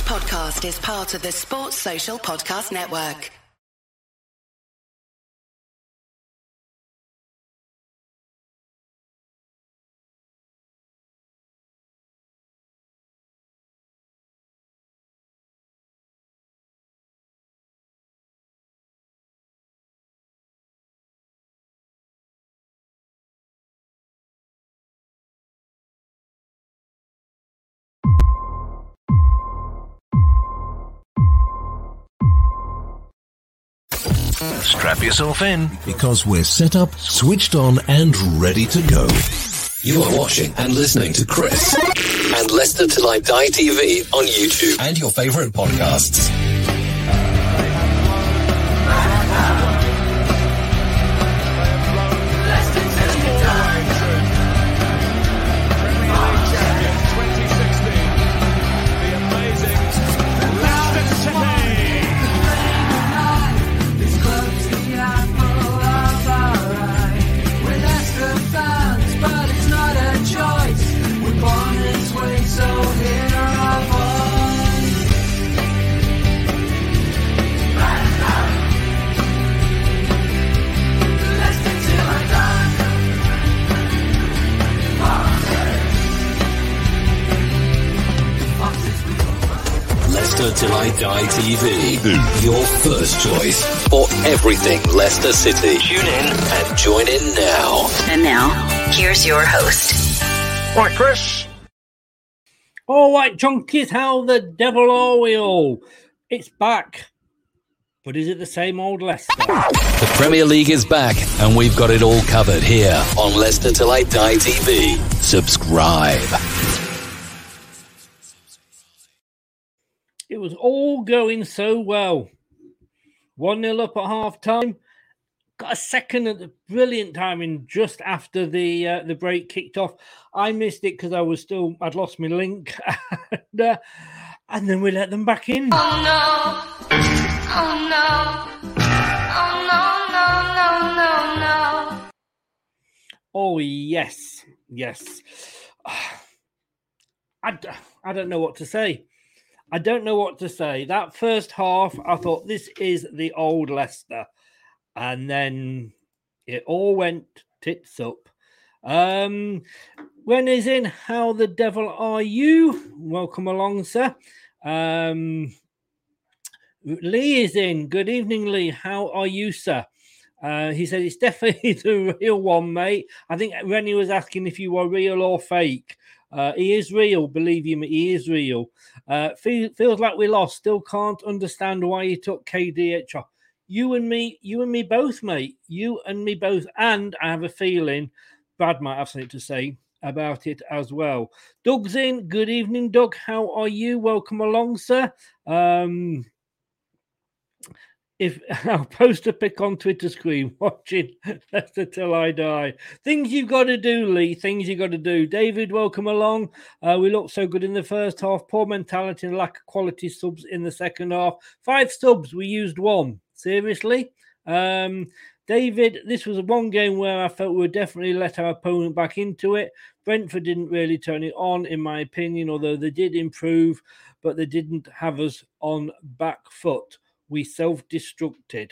podcast is part of the Sports Social Podcast Network. Strap yourself in, because we're set up, switched on, and ready to go. You are watching and listening to Chris and Leicester Till I Die TV on YouTube and your favourite podcasts. Till I Die TV, your first choice for everything Leicester City. Tune in and join in now. And now, here's your host. Right, Chris. All right, Chunkies, how the devil are we all? It's back. But is it the same old Leicester? The Premier League is back, and we've got it all covered here on Leicester Till I Die TV. Subscribe. It was all going so well. 1-0 up at half-time. Got a second at the brilliant timing just after the break kicked off. I missed it because I'd lost my link. And then we let them back in. Oh no. Oh no. Oh no, no, no, no, no. Oh, yes. Yes. I don't know what to say. I don't know what to say. That first half, I thought, this is the old Leicester. And then it all went tits up. When is in, how the devil are you? Welcome along, sir. Lee is in. Good evening, Lee. How are you, sir? He said, it's definitely the real one, mate. I think Rennie was asking if you were real or fake. He is real, believe you me, he is real. Feels like we lost. Still can't understand why he took KDH off. You and me both, mate. You and me both. And I have a feeling Brad might have something to say about it as well. Doug's in. Good evening, Doug. How are you? Welcome along, sir. If I'll post a pic on Twitter screen watching Leicester Till I Die. Things you've got to do, Lee. Things you've got to do. David, welcome along. We looked so good in the first half. Poor mentality and lack of quality subs in the second half. 5 subs. We used 1. Seriously? David, this was one game where I felt we would definitely let our opponent back into it. Brentford didn't really turn it on, in my opinion, although they did improve, but they didn't have us on back foot. We self-destructed.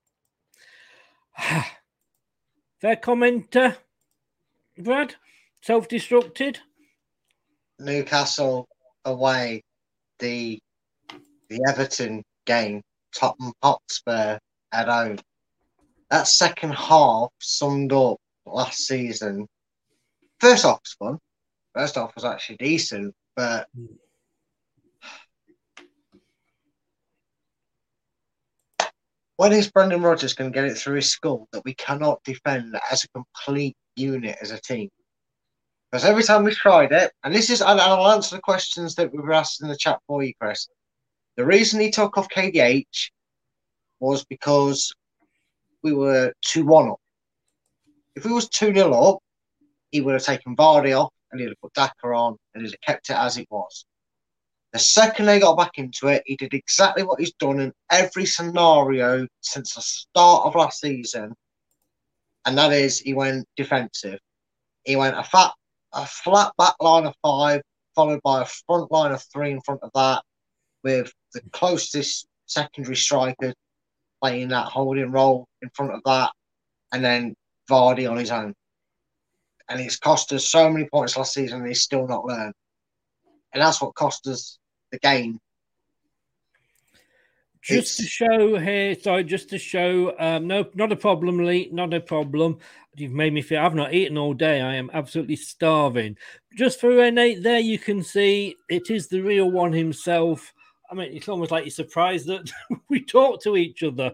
Fair comment, Brad? Self-destructed? Newcastle away, the Everton game, Tottenham Hotspur at home. That second half summed up last season. First half was fun. First half was actually decent, but when is Brendan Rodgers going to get it through his skull that we cannot defend as a complete unit as a team? Because every time we've tried it, and I'll answer the questions that we were asked in the chat for you, Chris. The reason he took off KDH was because we were 2-1 up. If we was 2-0 up, he would have taken Vardy off and he'd have put Daka on and he'd have kept it as it was. The second they got back into it, he did exactly what he's done in every scenario since the start of last season, and that is he went defensive. He went a flat back line of 5, followed by a front line of 3 in front of that, with the closest secondary striker playing that holding role in front of that, and then Vardy on his own. And it's cost us so many points last season, and he's still not learned. And that's what cost us the game. Just to show, no, not a problem, Lee, not a problem. You've made me feel I've not eaten all day. I am absolutely starving. Just for Renee, there you can see it is the real one himself. I mean, it's almost like you're surprised that we talk to each other.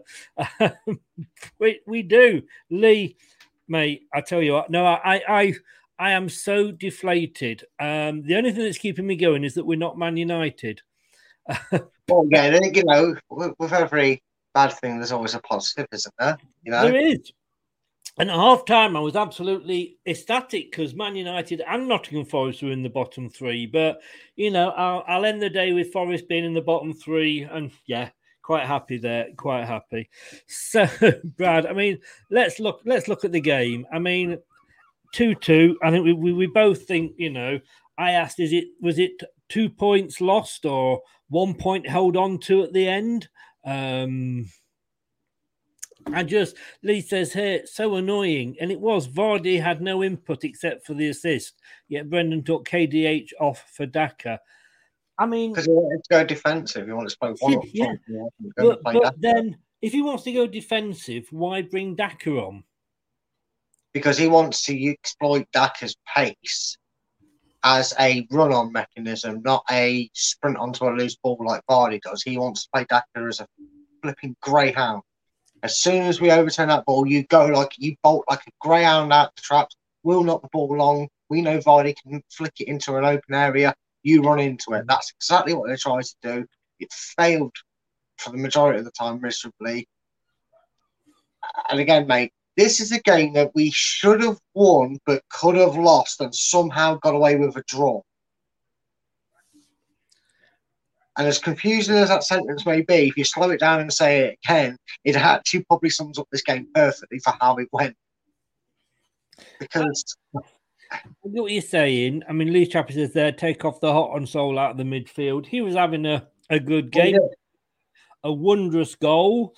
We do. Lee, mate, I tell you what, no, I am so deflated. The only thing that's keeping me going is that we're not Man United. Well, yeah, you know, with every bad thing, there's always a positive, isn't there? You know, there is. And at half time, I was absolutely ecstatic because Man United and Nottingham Forest were in the bottom three. But you know, I'll end the day with Forest being in the bottom three, and yeah, quite happy there, quite happy. So, Brad, I mean, let's look at the game. I mean, 2-2. I think we both think, you know. I asked, was it 2 points lost or 1 point held on to at the end? Lee says here, so annoying. And it was. Vardy had no input except for the assist. Yet Brendan took KDH off for Daka. I mean, because he wanted to go defensive. He wanted to play one up front. Yeah. But then, if he wants to go defensive, why bring Daka on? Because he wants to exploit Daka's pace as a run-on mechanism, not a sprint onto a loose ball like Vardy does. He wants to play Daka as a flipping greyhound. As soon as we overturn that ball, you bolt like a greyhound out the traps. We'll knock the ball long. We know Vardy can flick it into an open area. You run into it. That's exactly what they tried to do. It failed for the majority of the time miserably. And again, mate, this is a game that we should have won but could have lost and somehow got away with a draw. And as confusing as that sentence may be, if you slow it down and say it again, it actually probably sums up this game perfectly for how it went. Because I get what you're saying. I mean, Lee Chappie says there, take off the hot and soul out of the midfield. He was having a good game, a wondrous goal.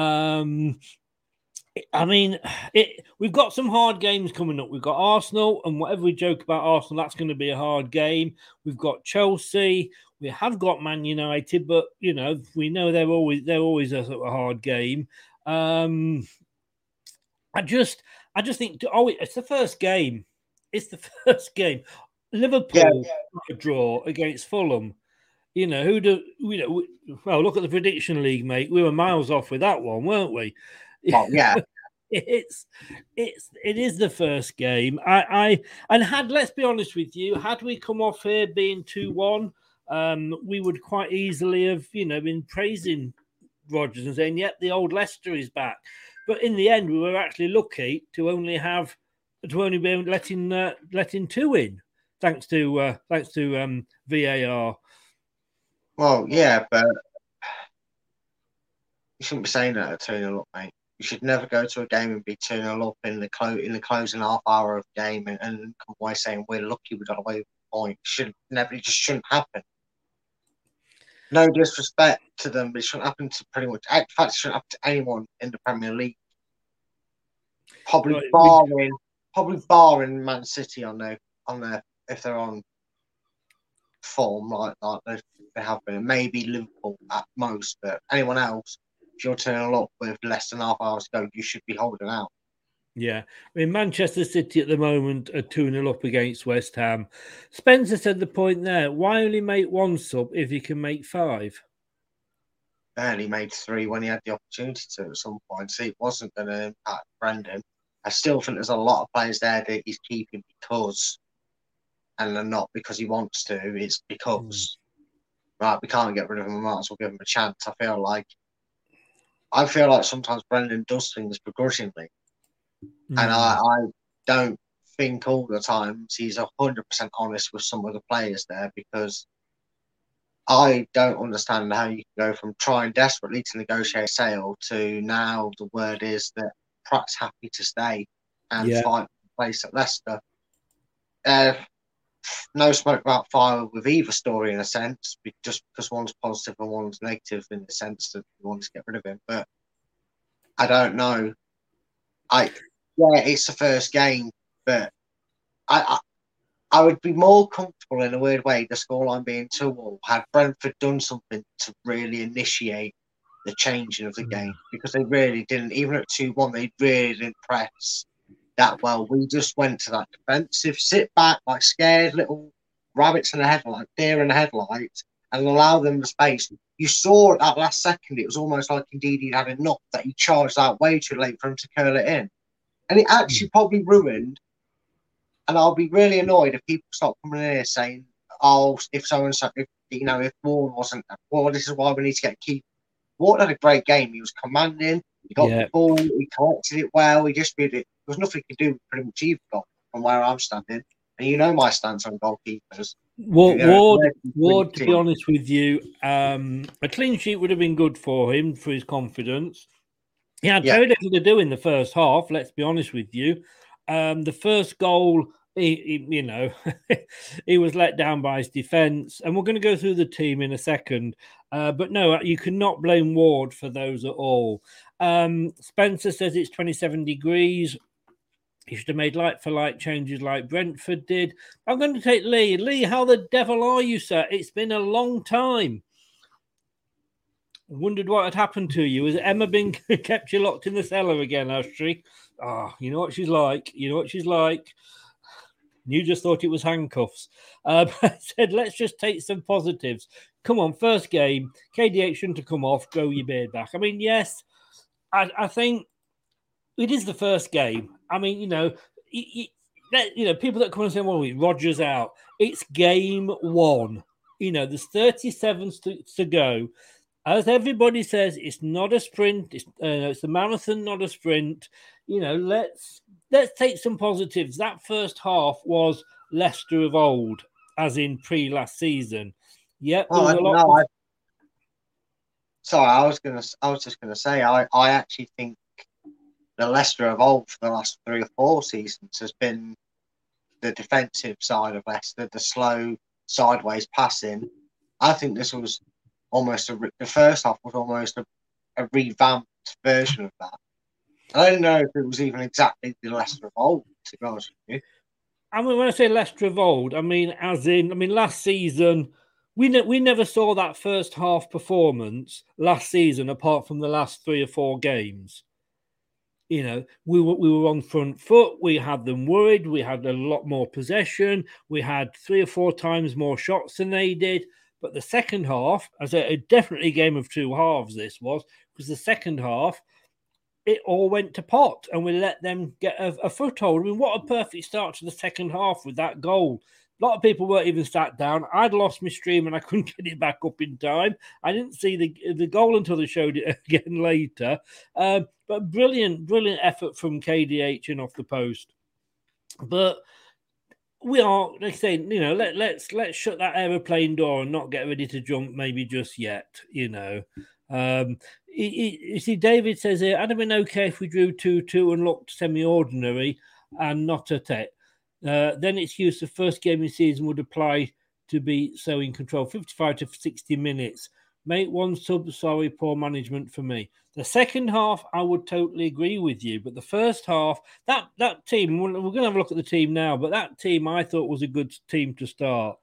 I mean, we've got some hard games coming up. We've got Arsenal, and whatever we joke about Arsenal, that's going to be a hard game. We've got Chelsea. We have got Man United, but you know, we know they're always a sort of hard game. I just think, it's the first game. It's the first game. Liverpool a draw against Fulham. You know, well, look at the prediction league, mate. We were miles off with that one, weren't we? Well, yeah. It is the first game. Let's be honest with you, had we come off here being 2-1, we would quite easily have, you know, been praising Rodgers and saying, yep, the old Leicester is back. But in the end, we were actually lucky to only be letting two in, thanks to VAR. Well, yeah, but you shouldn't be saying that at 2-0 up, mate. You should never go to a game and be 2-0 up in the closing half hour of the game and come away saying we're lucky we got away with a point. It just shouldn't happen. No disrespect to them, but it shouldn't happen to pretty much. In fact, it shouldn't happen to anyone in the Premier League. Probably barring Man City on their if they're on form like that they have been. Maybe Liverpool at most, but anyone else, if you're turning up with less than half hours to go, you should be holding out. Yeah. I mean, Manchester City at the moment are 2-0 up against West Ham. Spencer said the point there, why only make one sub if you can make 5? Barely made 3 when he had the opportunity to at some point. See, it wasn't going to impact Brendan. I still think there's a lot of players there that he's keeping because, and they're not because he wants to, it's because, right, we can't get rid of him, we might as well give him a chance. I feel like sometimes Brendan does things begrudgingly. And I don't think all the times he's 100% honest with some of the players there, because I don't understand how you can go from trying desperately to negotiate a sale to now the word is that Pratt's happy to stay and fight for the place at Leicester. no smoke about fire with either story in a sense, just because one's positive and one's negative in the sense that we want to get rid of him. But I don't know. It's the first game, but I would be more comfortable in a weird way, the scoreline being 2-2, had Brentford done something to really initiate the changing of the game, because they really didn't. Even at 2-1, they really didn't press that well. We just went to that defensive, sit back like scared little rabbits in a headlight, deer in a headlight, and allow them the space. You saw at that last second, it was almost like indeed he'd had enough that he charged out way too late for him to curl it in. And it actually probably ruined, and I'll be really annoyed if people start coming in here saying, oh, if so-and-so, if Ward wasn't, well, this is why we need to get a keeper. Ward had a great game. He was commanding, he got the ball, he collected it well, he just did it. There was nothing he could do with pretty much either goal from where I'm standing. And you know my stance on goalkeepers. Ward, to be honest with you, a clean sheet would have been good for him, for his confidence. He had very little to do in the first half, let's be honest with you. The first goal, he was let down by his defence. And we're going to go through the team in a second. But no, you cannot blame Ward for those at all. Spencer says it's 27 degrees. He should have made light-for-light changes like Brentford did. I'm going to take Lee. Lee, how the devil are you, sir? It's been a long time. Wondered what had happened to you. Has Emma been kept you locked in the cellar again, has she? You know what she's like. You just thought it was handcuffs. I said, let's just take some positives. Come on, first game. KDH shouldn't have come off. Grow your beard back. I mean, yes, I think it is the first game. I mean, people that come and say, well, Rodgers out. It's game one. There's 37 to go. As everybody says, it's not a sprint. It's a marathon, not a sprint. Let's take some positives. That first half was Leicester of old, as in pre-last season. Yep. Sorry, I was just gonna say, I actually think the Leicester of old for the last 3 or 4 seasons has been the defensive side of Leicester, the slow sideways passing. I think this was almost the first half was almost a revamped version of that. I don't know if it was even exactly the Leicester of old, to be honest with you. I mean, when I say Leicester of old, I mean last season, we never saw that first half performance last season, apart from the last 3 or 4 games. We were on front foot. We had them worried. We had a lot more possession. We had 3 or 4 times more shots than they did. But the second half, as a definitely game of 2 halves, this was, because the second half, it all went to pot and we let them get a foothold. I mean, what a perfect start to the second half with that goal. A lot of people weren't even sat down. I'd lost my stream and I couldn't get it back up in time. I didn't see the goal until they showed it again later. But brilliant effort from KDH in off the post. But we are, like I say, let's shut that aeroplane door and not get ready to jump maybe just yet, You see, David says here, I'd have been okay if we drew 2-2 and looked semi-ordinary and not at it. Then its use of first game in season would apply to be so in control. 55 to 60 minutes. Make 1 sub, sorry, poor management for me. The second half, I would totally agree with you. But the first half, that team, we're going to have a look at the team now, but that team I thought was a good team to start.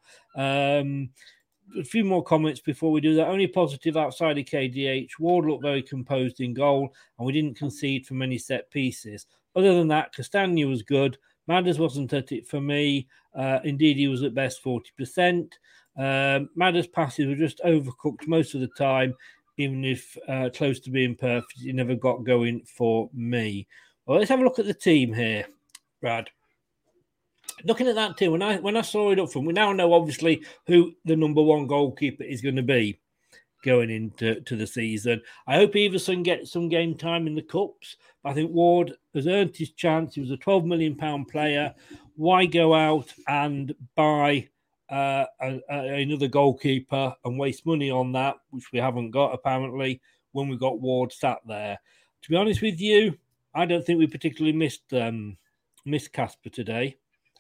A few more comments before we do that. Only positive outside of KDH. Ward looked very composed in goal, and we didn't concede from many set pieces. Other than that, Castagna was good. Madders wasn't at it for me. Indeed, he was at best 40%. Madders' passes were just overcooked most of the time, even if close to being perfect. He never got going for me. Well, let's have a look at the team here, Brad. Looking at that team, when I saw it up front, we now know obviously who the number 1 goalkeeper is going to be going into the season. I hope Everson gets some game time in the Cups. I think Ward has earned his chance. He was a £12 million player. Why go out and buy another goalkeeper and waste money on that, which we haven't got apparently, when we got Ward sat there? To be honest with you, I don't think we particularly missed Casper today.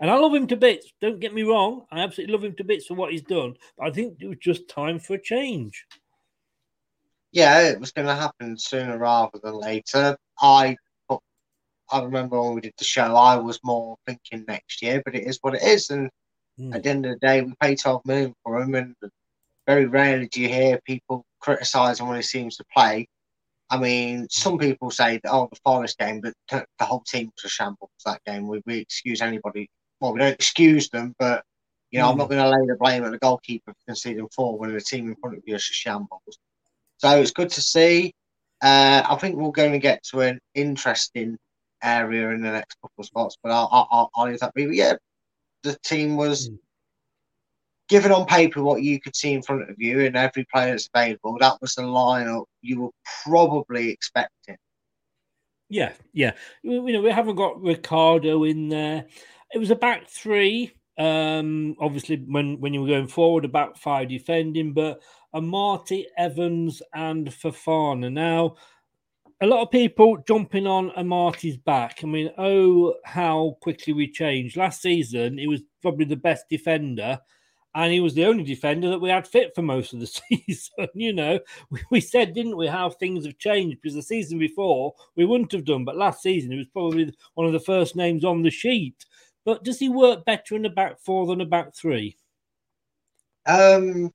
And I love him to bits. Don't get me wrong. I absolutely love him to bits for what he's done. But I think it was just time for a change. Yeah, it was going to happen sooner rather than later. I remember when we did the show, I was more thinking next year, but it is what it is. And at the end of the day, we pay 12 million for him, and very rarely do you hear people criticising when he seems to play. I mean, some people say that, the Forest game, but the whole team was a shambles that game. We excuse anybody. Well, we don't excuse them, but, I'm not going to lay the blame at the goalkeeper for conceding 4 when the team in front of you is a shambles. So it's good to see. I think we're going to get to an interesting area in the next couple of spots, but I'll leave that be. But yeah, the team was given on paper what you could see in front of you, and every player that's available. That was the lineup you were probably expecting. Yeah. We haven't got Ricardo in there. It was a back 3. Obviously, when you were going forward, a back 5 defending, but Amartey, Evans, and Fofana. Now, a lot of people jumping on Amartey's back. I mean, how quickly we changed. Last season, he was probably the best defender, and he was the only defender that we had fit for most of the season. We said, didn't we, how things have changed, because the season before we wouldn't have done, but last season he was probably one of the first names on the sheet. But does he work better in the back 4 than a back 3? I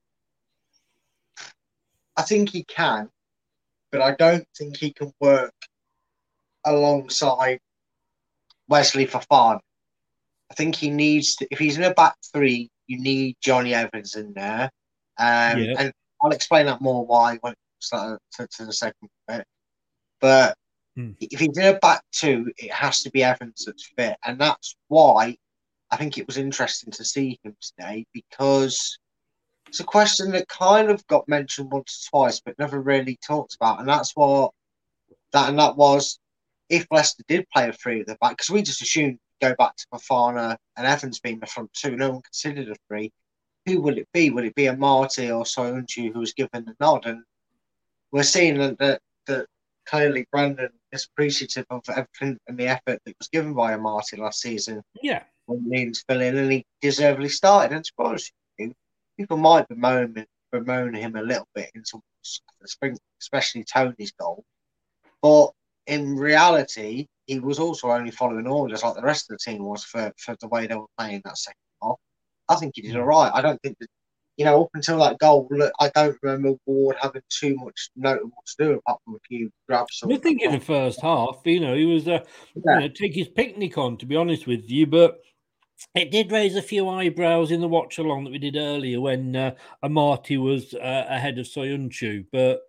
think he can, but I don't think he can work alongside Wesley Fofana. I think he needs to, if he's in a back 3, you need Johnny Evans in there. And I'll explain that more why when it comes to the second bit. But if he's in a back 2, it has to be Evans that's fit. And that's why I think it was interesting to see him today, because it's a question that kind of got mentioned once or twice, but never really talked about. And that was if Leicester did play a 3 at the back, because we just assumed go back to Fofana and Evans being the front 2. No one considered a 3. Who will it be? Will it be Amartey or Soyuncu who was given the nod? And we're seeing that clearly Brandon is appreciative of everything and the effort that was given by Amartey last season. Yeah. When he needed to fill in, and he deservedly started. And to be honest with you, people might bemoan him a little bit in some, especially Tony's goal. But in reality, he was also only following orders like the rest of the team was for the way they were playing that second half. I think he did all right. I don't think that, up until that goal, I don't remember Ward having too much notable to do apart from a few grabs. I think in the first half, he was take his picnic on, to be honest with you, but it did raise a few eyebrows in the watch along that we did earlier when Amartey was ahead of Soyuncu. But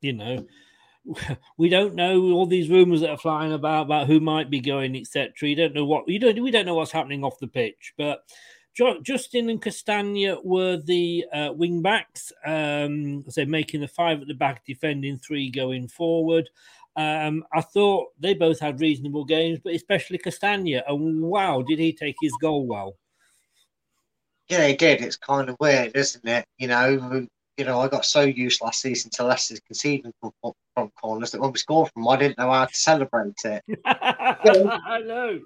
we don't know all these rumours that are flying about who might be going, etc. We don't know what's happening off the pitch. But Justin and Castagna were the wing backs, making the 5 at the back, defending 3 going forward. I thought they both had reasonable games, but especially Castagna. And wow, did he take his goal well? Yeah, he did. It's kind of weird, isn't it? I got so used last season to Leicester's conceding from corners that when we scored from them, I didn't know how to celebrate it. I know.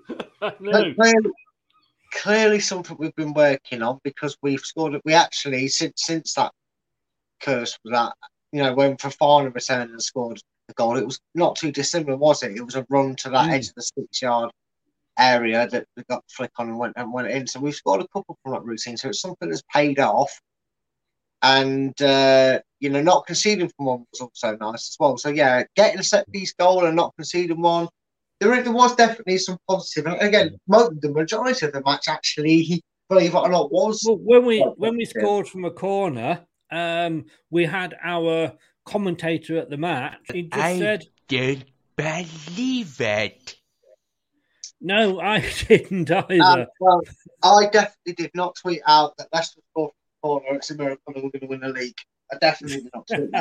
Clearly something we've been working on, because we've scored. We actually, since that curse was that, when Fofana returned and scored the goal, it was not too dissimilar, was it? It was a run to that edge of the 6-yard area that got flick on and went in. So we've scored a couple from that routine. So it's something that's paid off. And, not conceding from one was also nice as well. So, yeah, getting a set-piece goal and not conceding one, there was definitely some positive. And, again, the majority of the match, actually, believe it or not, was... Well, when we scored from a corner, we had our commentator at the match. He just said... didn't believe it. No, I didn't either. Well, I definitely did not tweet out that Leicester scored from the corner. It's a miracle that we're going to win the league. I definitely did not tweet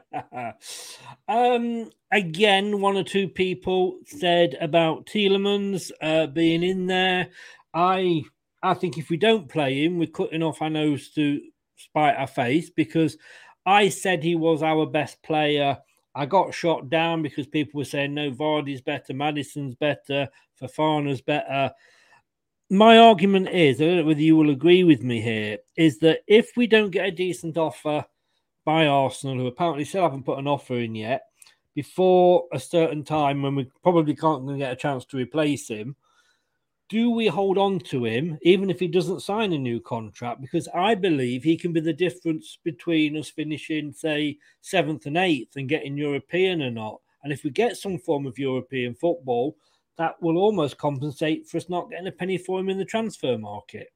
that. Again, 1 or 2 people said about Tielemans being in there. I think if we don't play him, we're cutting off our nose to spite our face, because I said he was our best player. I got shot down because people were saying, no, Vardy's better, Maddison's better, Fofana's better. my argument is, I don't know whether you will agree with me here, is that if we don't get a decent offer by Arsenal, who apparently still haven't put an offer in yet, before a certain time when we probably can't get a chance to replace him, do we hold on to him even if he doesn't sign a new contract? Because I believe he can be the difference between us finishing, say, 7th and 8th and getting European or not. And if we get some form of European football, that will almost compensate for us not getting a penny for him in the transfer market.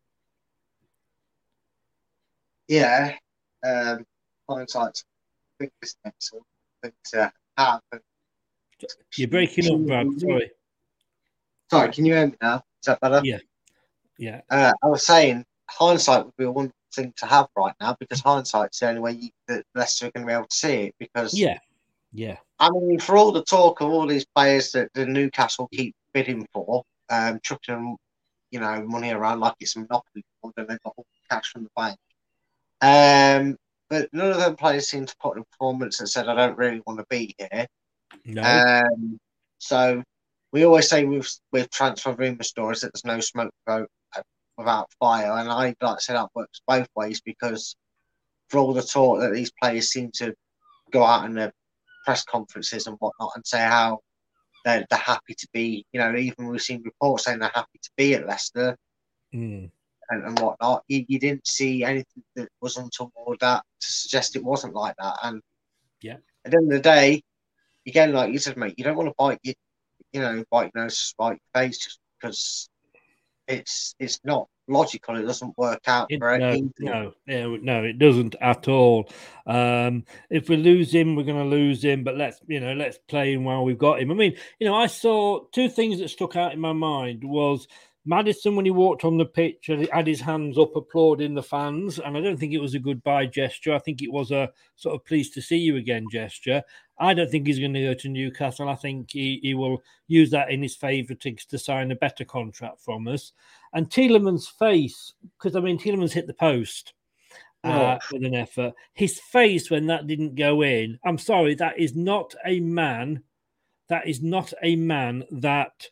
Yeah. Hindsight's a big business to have. You're breaking up, Brad. Sorry. Sorry, can you hear me now? Is that better? Yeah. I was saying hindsight would be a wonderful thing to have right now because hindsight's the only way that Leicester are going to be able to see it. Because I mean, for all the talk of all these players that the Newcastle keep bidding for, chucking money around like it's a monopoly board and they've got all the cash from the bank. But none of them players seem to put in a performance that said, "I don't really want to be here." No. So we always say with transfer rumour stories that there's no smoke without fire, and I like to say that works both ways because for all the talk that these players seem to go out in the press conferences and whatnot and say how they're happy to be, even we've seen reports saying they're happy to be at Leicester and whatnot. You didn't see anything that was untoward that to suggest it wasn't like that. And at the end of the day, again, like you said, mate, you don't want to bite your nose, spite your face just because it's not logical. It doesn't work out for anything. No, it doesn't at all. If we lose him, we're going to lose him. But let's play him while we've got him. I mean, I saw two things that stuck out in my mind was Maddison when he walked on the pitch and had his hands up applauding the fans, and I don't think it was a goodbye gesture. I think it was a sort of pleased to see you again gesture. I don't think he's going to go to Newcastle. I think he will use that in his favour to sign a better contract from us. And Tielemans' face, because Tielemans hit the post with an effort. His face when that didn't go in. I'm sorry, that is not a man. That is not a man that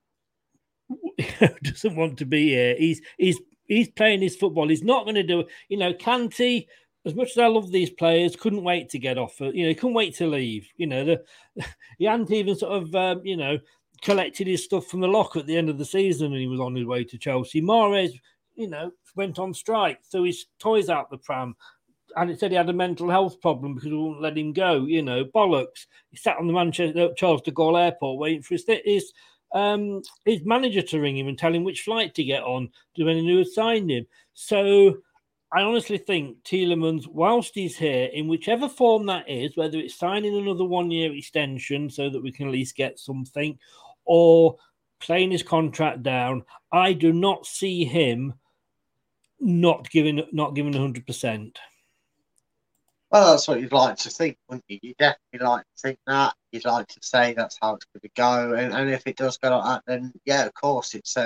doesn't want to be here. He's playing his football. He's not going to do it. Kanté, as much as I love these players, couldn't wait to get off. He couldn't wait to leave. He hadn't even sort of collected his stuff from the locker at the end of the season, and he was on his way to Chelsea. Mahrez, went on strike, threw his toys out the pram, and it said he had a mental health problem because we wouldn't let him go. Bollocks. He sat on the Charles de Gaulle airport waiting for his manager to ring him and tell him which flight to get on to when he knew had signed him. So I honestly think Tielemans, whilst he's here, in whichever form that is, whether it's signing another 1-year extension so that we can at least get something, or playing his contract down, I do not see him not giving 100%. Well, that's what you'd like to think, wouldn't you? You'd definitely like to think that. You'd like to say that's how it's going to go. And if it does go like that, then yeah, of course, it's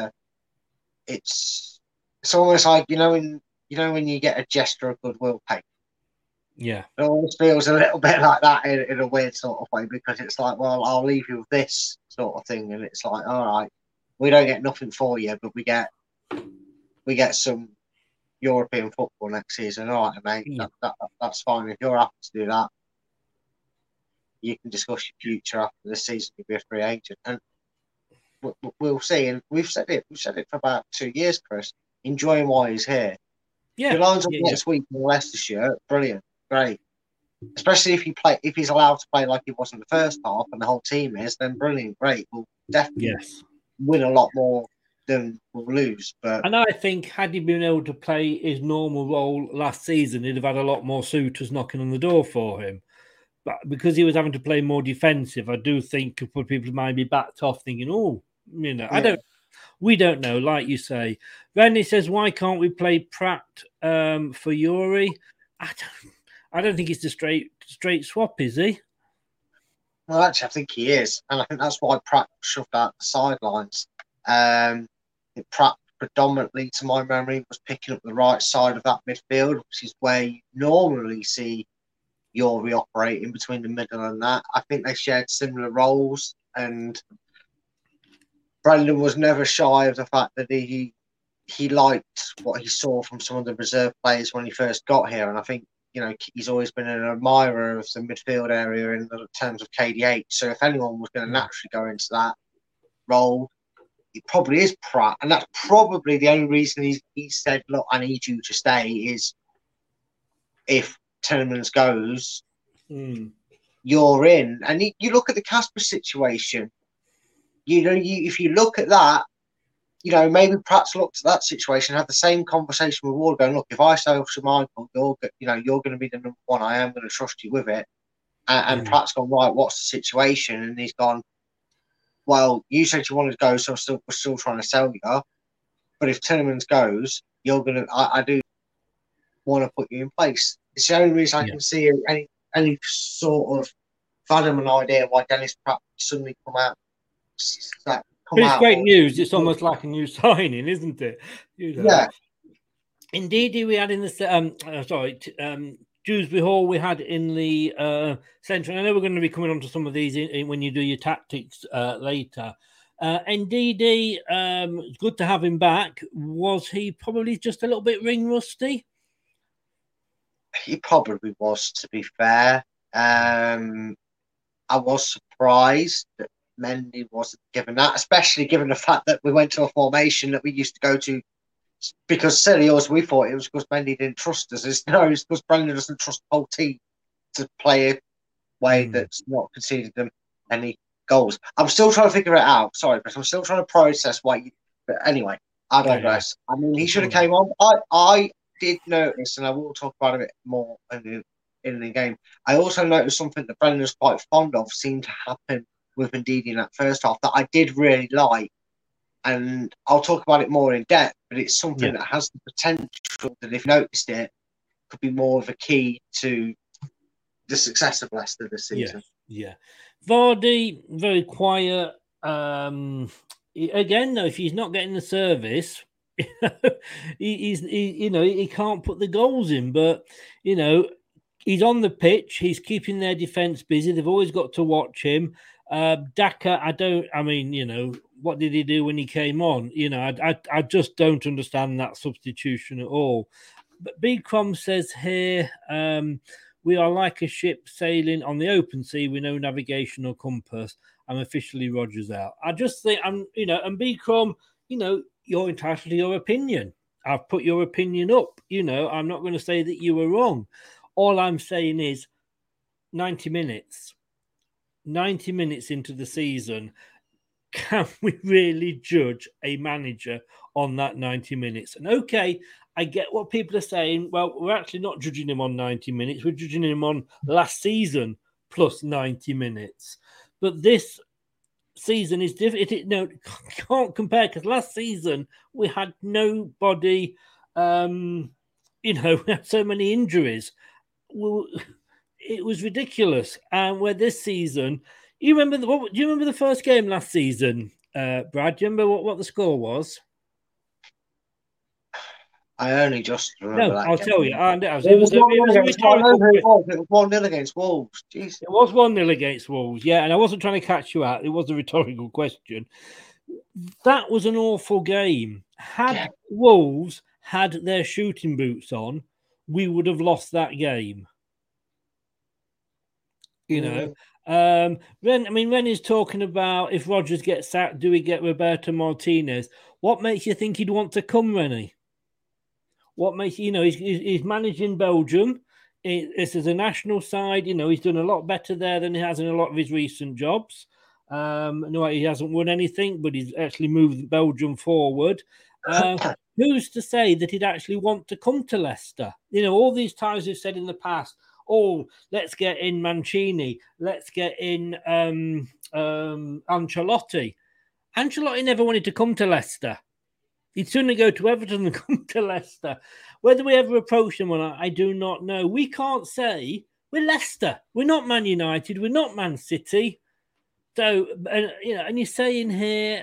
almost like, when you get a gesture of goodwill paid. Yeah. It always feels a little bit like that in a weird sort of way because it's like, well, I'll leave you with this sort of thing. And it's like, all right, we don't get nothing for you, but we get some European football next season. All right, mate, that's fine. If you're happy to do that, you can discuss your future after the season. You'll be a free agent, and we'll see. And we've said it for about 2 years, Chris. Enjoy him while he's here. Yeah, if he lines up next week in the Leicester shirt, brilliant, great. Especially if he's allowed to play like he was in the first half, and the whole team is, then brilliant, great. We'll definitely win a lot more than we'll lose. And I think had he been able to play his normal role last season, he'd have had a lot more suitors knocking on the door for him. But because he was having to play more defensive, I do think people might be backed off thinking, we don't know, like you say. Rennie says, why can't we play Pratt for Yuri? I don't think it's a straight swap, is he? Well, actually, I think he is. And I think that's why Pratt shoved out the sidelines. Pratt predominantly, to my memory, was picking up the right side of that midfield, which is where you normally see Yuri operating between the middle and that. I think they shared similar roles, and Brendan was never shy of the fact that he he liked what he saw from some of the reserve players when he first got here, and I think he's always been an admirer of the midfield area in terms of KDH. So if anyone was going to naturally go into that role, it probably is Pratt, and that's probably the only reason he said, "Look, I need you to stay." Is if Tielemans goes, you're in, and you look at the Casper situation. If you look at that, maybe Pratt's looked at that situation, had the same conversation with Ward, going, "Look, if I say to Michael, you're going to be the number one. I am going to trust you with it." And Pratt's gone, "Right, what's the situation?" And he's gone, "Well, you said you wanted to go, so we're still trying to sell you. But if Tielemans goes, I do want to put you in place." It's the only reason I can see any sort of fathom an idea why Dennis Pratt suddenly come out. But it's great news. It's almost like a new signing, isn't it? Yeah. Indeed, we had in the Dewsbury Hall, we had in the centre. I know we're going to be coming on to some of these when you do your tactics later. Ndidi, it's good to have him back. Was he probably just a little bit ring rusty? He probably was, to be fair. I was surprised that Mendy wasn't given that, especially given the fact that we went to a formation that we used to go to because silly us, we thought it was because Mendy didn't trust us. It's because Brendan doesn't trust the whole team to play a way that's not conceded them any goals. I'm still trying to figure it out. Sorry, but I'm still trying to process why. But anyway, I digress. I mean, he should have came on. I did notice, and I will talk about it a bit more in the game. I also noticed something that Brendan was quite fond of seemed to happen with Ndidi in that first half that I did really like, and I'll talk about it more in depth, but it's something that has the potential that, if noticed it, could be more of a key to the success of Leicester this season. Yeah. Vardy, very quiet. Again, though, if he's not getting the service, he can't put the goals in, but, he's on the pitch. He's keeping their defence busy. They've always got to watch him. Daka, what did he do when he came on? I just don't understand that substitution at all. But B. Crom says here, we are like a ship sailing on the open sea with no navigational compass. I'm officially Rodgers out. I just think and B. Crom, you're entitled to your opinion. I've put your opinion up. I'm not going to say that you were wrong. All I'm saying is 90 minutes into the season, can we really judge a manager on that 90 minutes? And okay, I get what people are saying. Well, we're actually not judging him on 90 minutes. We're judging him on last season plus 90 minutes. But this season is different. Can't compare, because last season we had nobody, we had so many injuries. Well, it was ridiculous. And where this season, do you remember the first game last season, Brad? Do you remember what the score was? I only just remember that. I'll game. Tell you. It was 1-0 against Wolves. Jeez. It was 1-0 against Wolves, yeah. And I wasn't trying to catch you out. It was a rhetorical question. That was an awful game. Had Wolves had their shooting boots on, we would have lost that game. Ren is talking about if Rodgers gets sacked, do we get Roberto Martinez? What makes you think he'd want to come, Rennie? What makes he's managing Belgium? This is a national side. He's done a lot better there than he has in a lot of his recent jobs. No, he hasn't won anything, but he's actually moved Belgium forward. Who's to say that he'd actually want to come to Leicester? All these times we've said in the past, let's get in Mancini, let's get in Ancelotti. Ancelotti never wanted to come to Leicester. He'd sooner go to Everton than come to Leicester. Whether we ever approached him or not, I do not know. We can't say we're Leicester. We're not Man United. We're not Man City. So, and you're saying here,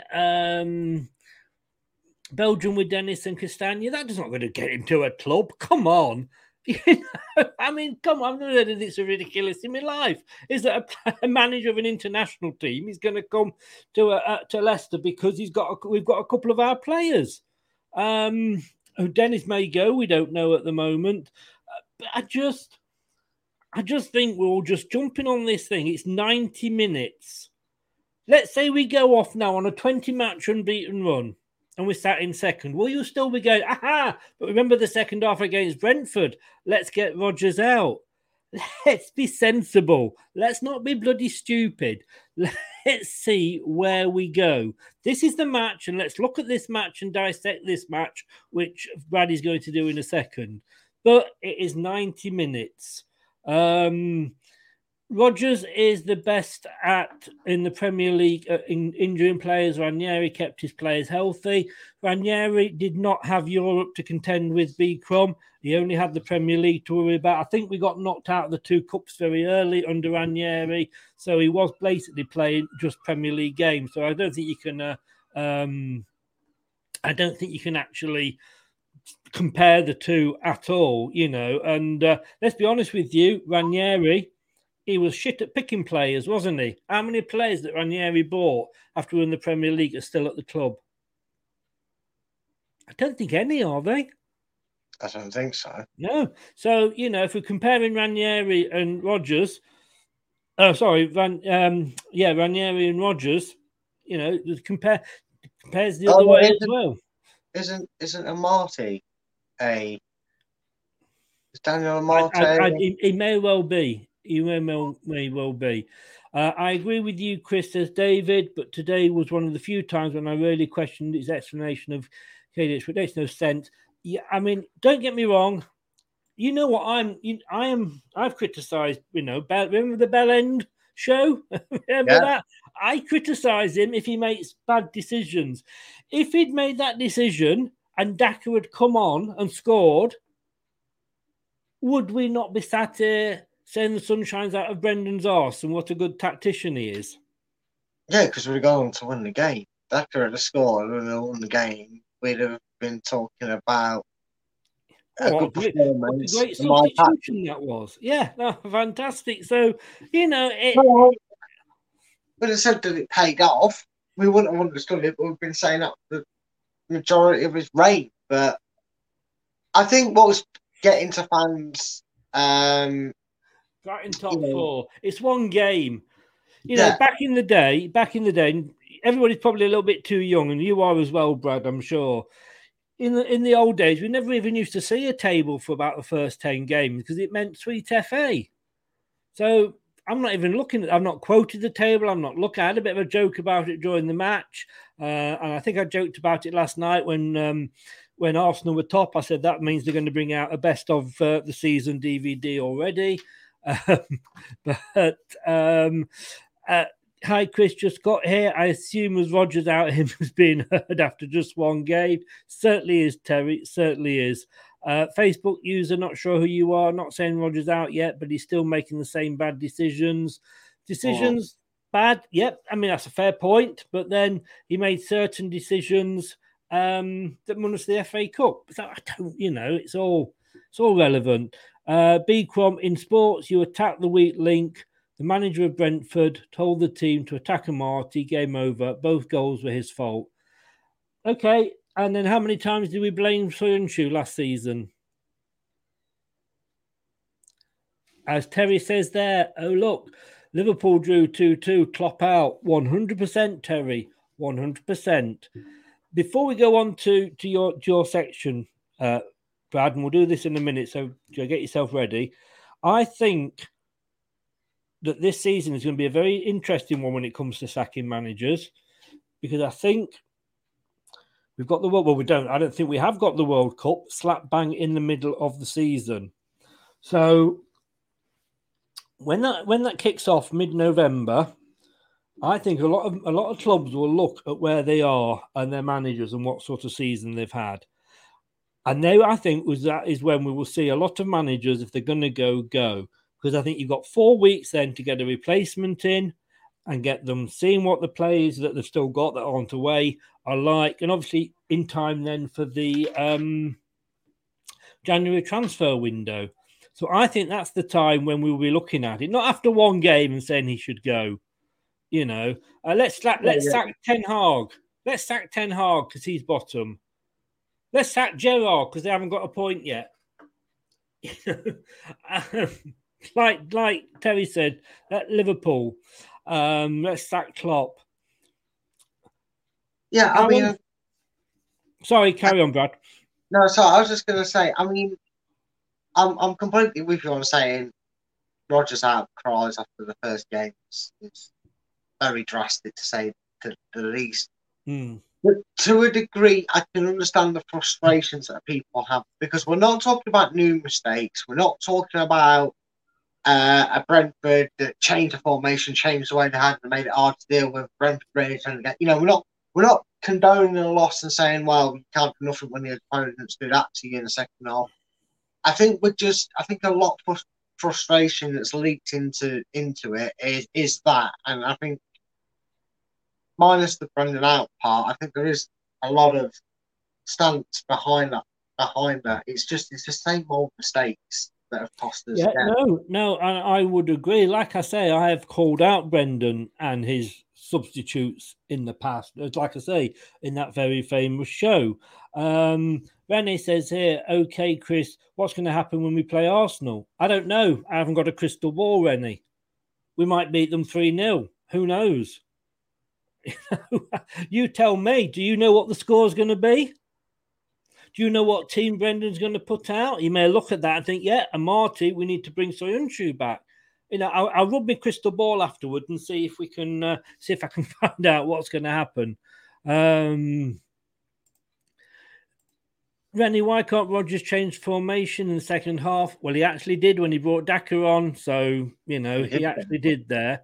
Belgium with Dennis and Castagna, that's not going to get him to a club. Come on. Come on. I've never heard it's a ridiculous in my life. Is that a manager of an international team is going to come to Leicester because we've got a couple of our players? Dennis may go. We don't know at the moment. But I just think we're all just jumping on this thing. It's 90 minutes. Let's say we go off now on a 20-match unbeaten run and we're sat in second. Will you still be going, aha, but remember the second half against Brentford? Let's get Rodgers out. Let's be sensible. Let's not be bloody stupid. Let's see where we go. This is the match, and let's look at this match and dissect this match, which Brad is going to do in a second. But it is 90 minutes. Rodgers is the best in the Premier League in injuring players. Ranieri kept his players healthy. Ranieri did not have Europe to contend with Bicrom. He only had the Premier League to worry about. I think we got knocked out of the 2 cups very early under Ranieri, so he was basically playing just Premier League games. So I don't think you can. I don't think you can actually compare the two at all. And let's be honest with you, Ranieri. He was shit at picking players, wasn't he? How many players that Ranieri bought after winning the Premier League are still at the club? I don't think any, are they? I don't think so. No. So, if we're comparing Ranieri and Rodgers, Ranieri and Rodgers, compares the other way as well. Isn't Amati is Daniel Amati? He may well be. He may well be. I agree with you, Chris, says David, but today was one of the few times when I really questioned his explanation of KDH, which makes no sense. Yeah, I mean, don't get me wrong. You know what I've criticised, remember the Bell End show? Remember that? I criticise him if he makes bad decisions. If he'd made that decision and Daka had come on and scored, would we not be sat here saying the sun shines out of Brendan's arse and what a good tactician he is? Yeah, because we'd gone on to win the game. Daka had a score and we won the game. We'd have been talking about a good performance. What a great substitution that was. Yeah, fantastic. So, but it said that it paid off. We wouldn't have understood it, but we've been saying that the majority of his reign. But I think what was getting to fans... right in top 4. It's one game. Back in the day, everybody's probably a little bit too young, and you are as well, Brad, I'm sure. In the old days, we never even used to see a table for about the first 10 games because it meant sweet FA. So I'm not even looking I've not quoted the table. I'm not looking. I had a bit of a joke about it during the match. And I think I joked about it last night when Arsenal were top. I said that means they're going to bring out a best of the season DVD already. Hi, Chris, just got here. I assume as Rodgers out, him was being heard after just one game. Certainly is, Terry. Certainly is. Facebook user, not sure who you are. Not saying Rodgers out yet, but he's still making the same bad decisions. Bad. Yep. I mean, that's a fair point. But then he made certain decisions that won us the FA Cup. So I don't, it's all relevant. Bicrom, in sports, you attack the weak link. The manager of Brentford told the team to attack Amati. Game over. Both goals were his fault. Okay, and then how many times did we blame Soyuncu last season? As Terry says there, oh look, Liverpool drew 2-2, Klopp out. 100%, Terry, 100%. Before we go on to your section, Brad, and we'll do this in a minute, so get yourself ready. I think that this season is going to be a very interesting one when it comes to sacking managers, because I think we've got the World. Well, we don't. I don't think we have got the World Cup slap bang in the middle of the season. So when that kicks off mid-November, I think a lot of clubs will look at where they are and their managers and what sort of season they've had. And there, I think that is when we will see a lot of managers, if they're going to go. Because I think you've got 4 weeks then to get a replacement in and get them seeing what the players that they've still got that aren't away are like. And obviously in time then for the January transfer window. So I think that's the time when we will be looking at it. Not after one game and saying he should go. Let's sack Ten Hag. Let's sack Ten Hag because he's bottom. Let's sack Gerrard because they haven't got a point yet. like Terry said, at Liverpool, let's sack Klopp. Yeah, I mean... Sorry, carry on, Brad. No, sorry, I was just going to say, I mean, I'm completely with you on saying Rodgers outcries after the first game is very drastic, to say the least. But to a degree, I can understand the frustrations that people have, because we're not talking about new mistakes. We're not talking about a Brentford that changed the formation, changed the way they had, and made it hard to deal with. Brentford really trying to get, we're not condoning a loss and saying, well, we can't do nothing when the opponents do that to you in the second half. I think a lot of frustration that's leaked into it is that, and I think minus the Brendan out part, I think there is a lot of stance behind that. It's the same old mistakes that have cost us. Yeah, no, I would agree. Like I say, I have called out Brendan and his substitutes in the past, like I say, in that very famous show. Rennie says here, okay, Chris, what's going to happen when we play Arsenal? I don't know. I haven't got a crystal ball, Rennie. We might beat them 3-0. Who knows? You tell me. Do you know what the score is going to be? Do you know what team Brendan's going to put out? You may look at that and think, yeah, and Marty, we need to bring Soyuncu back. I'll rub my crystal ball afterward and see if we can see if I can find out what's going to happen. Rennie, why can't Rodgers change formation in the second half? Well, he actually did when he brought Daka on, so he actually did there.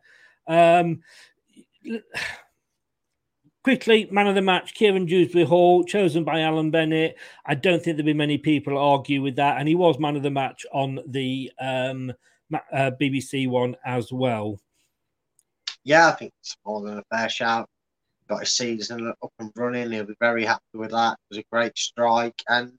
Quickly, man of the match, Kieran Dewsbury-Hall, chosen by Alan Bennett. I don't think there'll be many people argue with that, and he was man of the match on the BBC one as well. Yeah, I think it's more than a fair shout. Got his season up and running. He'll be very happy with that. It was a great strike, and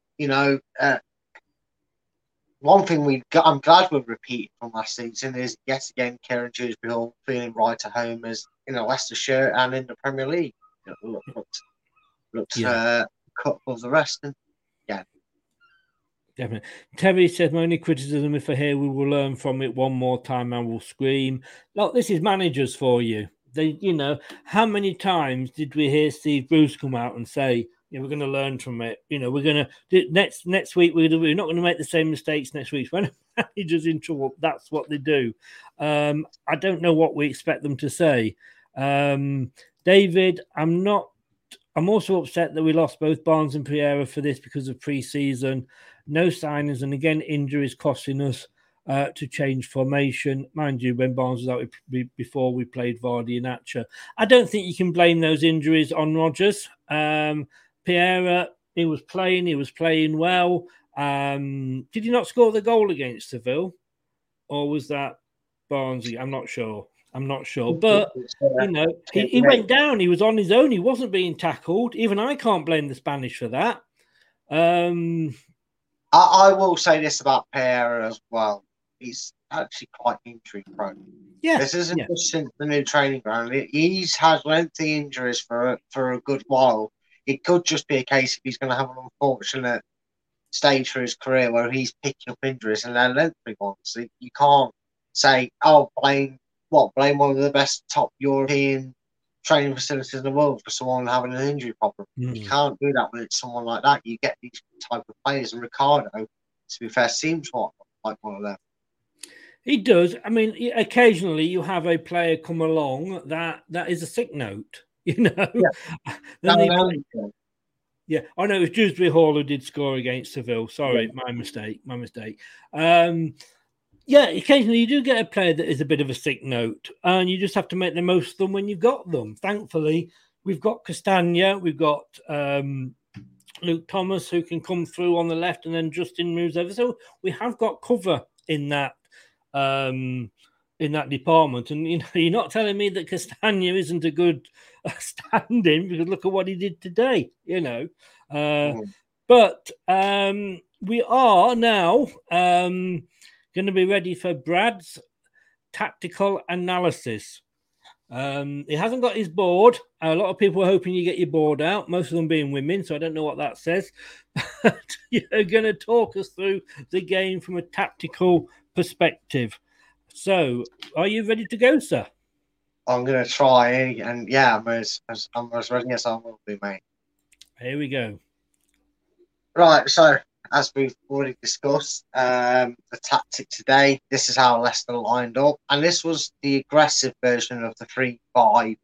one thing I'm glad we've repeated from last season is yet again Kieran Dewsbury-Hall feeling right at home as in a Leicester shirt and in the Premier League. Looked cut above the rest, and yeah, definitely. Terry said, "My only criticism, if I hear, we will learn from it one more time and we'll scream." Look, this is managers for you. They, how many times did we hear Steve Bruce come out and say, we're going to learn from it. We're going to next week. We're not going to make the same mistakes next week. When managers in trouble, that's what they do. I don't know what we expect them to say. David, I'm also upset that we lost both Barnes and Pereira for this because of pre-season. No signings, and again, injuries costing us to change formation. Mind you, when Barnes was out before we played Vardy and Atcher. I don't think you can blame those injuries on Rodgers. Pereira, he was playing well. Did he not score the goal against Seville? Or was that Barnes? I'm not sure. But, he went down. He was on his own. He wasn't being tackled. Even I can't blame the Spanish for that. I will say this about Pereira as well. He's actually quite injury prone. Yeah. This isn't just since the new training ground. He's had lengthy injuries for a good while. It could just be a case if he's going to have an unfortunate stage for his career where he's picking up injuries and they're lengthy ones. So you can't say, blame one of the best top European training facilities in the world for someone having an injury problem. You can't do that when it's someone like that. You get these type of players, and Ricardo, to be fair, seems like one of them. He does. I mean, occasionally you have a player come along that is a sick note, Yeah. Yeah. I know it was Dewsbury Hall who did score against Seville. Sorry, my mistake. Yeah, occasionally you do get a player that is a bit of a sick note, and you just have to make the most of them when you've got them. Thankfully, we've got Castagna, we've got Luke Thomas who can come through on the left, and then Justin moves over. So we have got cover in that department. And you're not telling me that Castagna isn't a good stand-in, because look at what he did today. But we are now going to be ready for Brad's tactical analysis. He hasn't got his board. A lot of people are hoping you get your board out, most of them being women, so I don't know what that says. You're going to talk us through the game from a tactical perspective. So, are you ready to go, sir? I'm going to try, and yeah, I'm as ready as I will be, mate. Here we go. Right, so as we've already discussed, the tactic today, this is how Leicester lined up, and this was the aggressive version of the 3-5-1-1.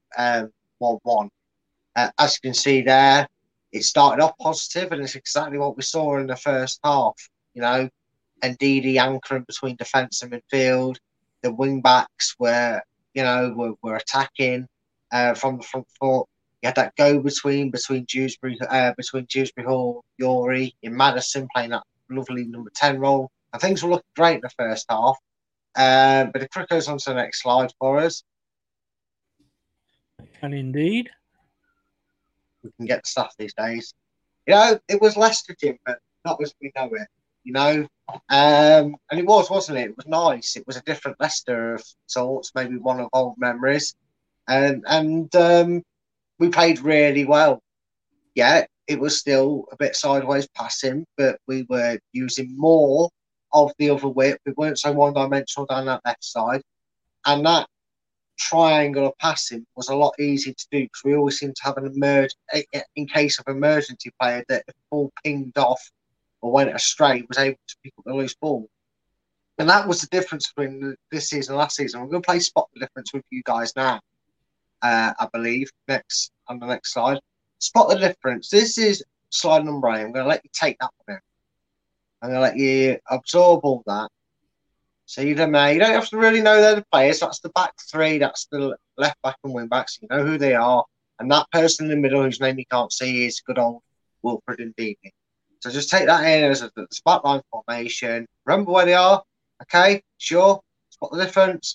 As you can see there, it started off positive, and it's exactly what we saw in the first half. You know, Ndidi anchoring between defence and midfield. The wing backs were attacking from the front foot. You had that go between Dewsbury Hall, Yori, in Maddison playing that lovely number 10 role. And things were looking great in the first half. But if Crick goes on to the next slide for us. And indeed. We can get the stuff these days. You know, it was Leicester, Jim, but not as we know it. You know, and it was, wasn't it? It was nice. It was a different Leicester of sorts, maybe one of old memories. And we played really well. Yeah, it was still a bit sideways passing, but we were using more of the other width. We weren't so one-dimensional down that left side. And that triangle of passing was a lot easier to do because we always seemed to have in case of emergency player that if the ball pinged off or went astray, was able to pick up the loose ball. And that was the difference between this season and last season. We're going to play spot the difference with you guys now. I believe, on the next slide. Spot the difference. This is slide number 8. I'm going to let you take that one in. I'm going to let you absorb all that. So you don't have to really know they're the players. That's the back three. That's the left back and wing backs. You know who they are. And that person in the middle whose name you can't see is good old Wilfred Ndidi. So just take that in as a backline formation. Remember where they are. Okay, sure. Spot the difference.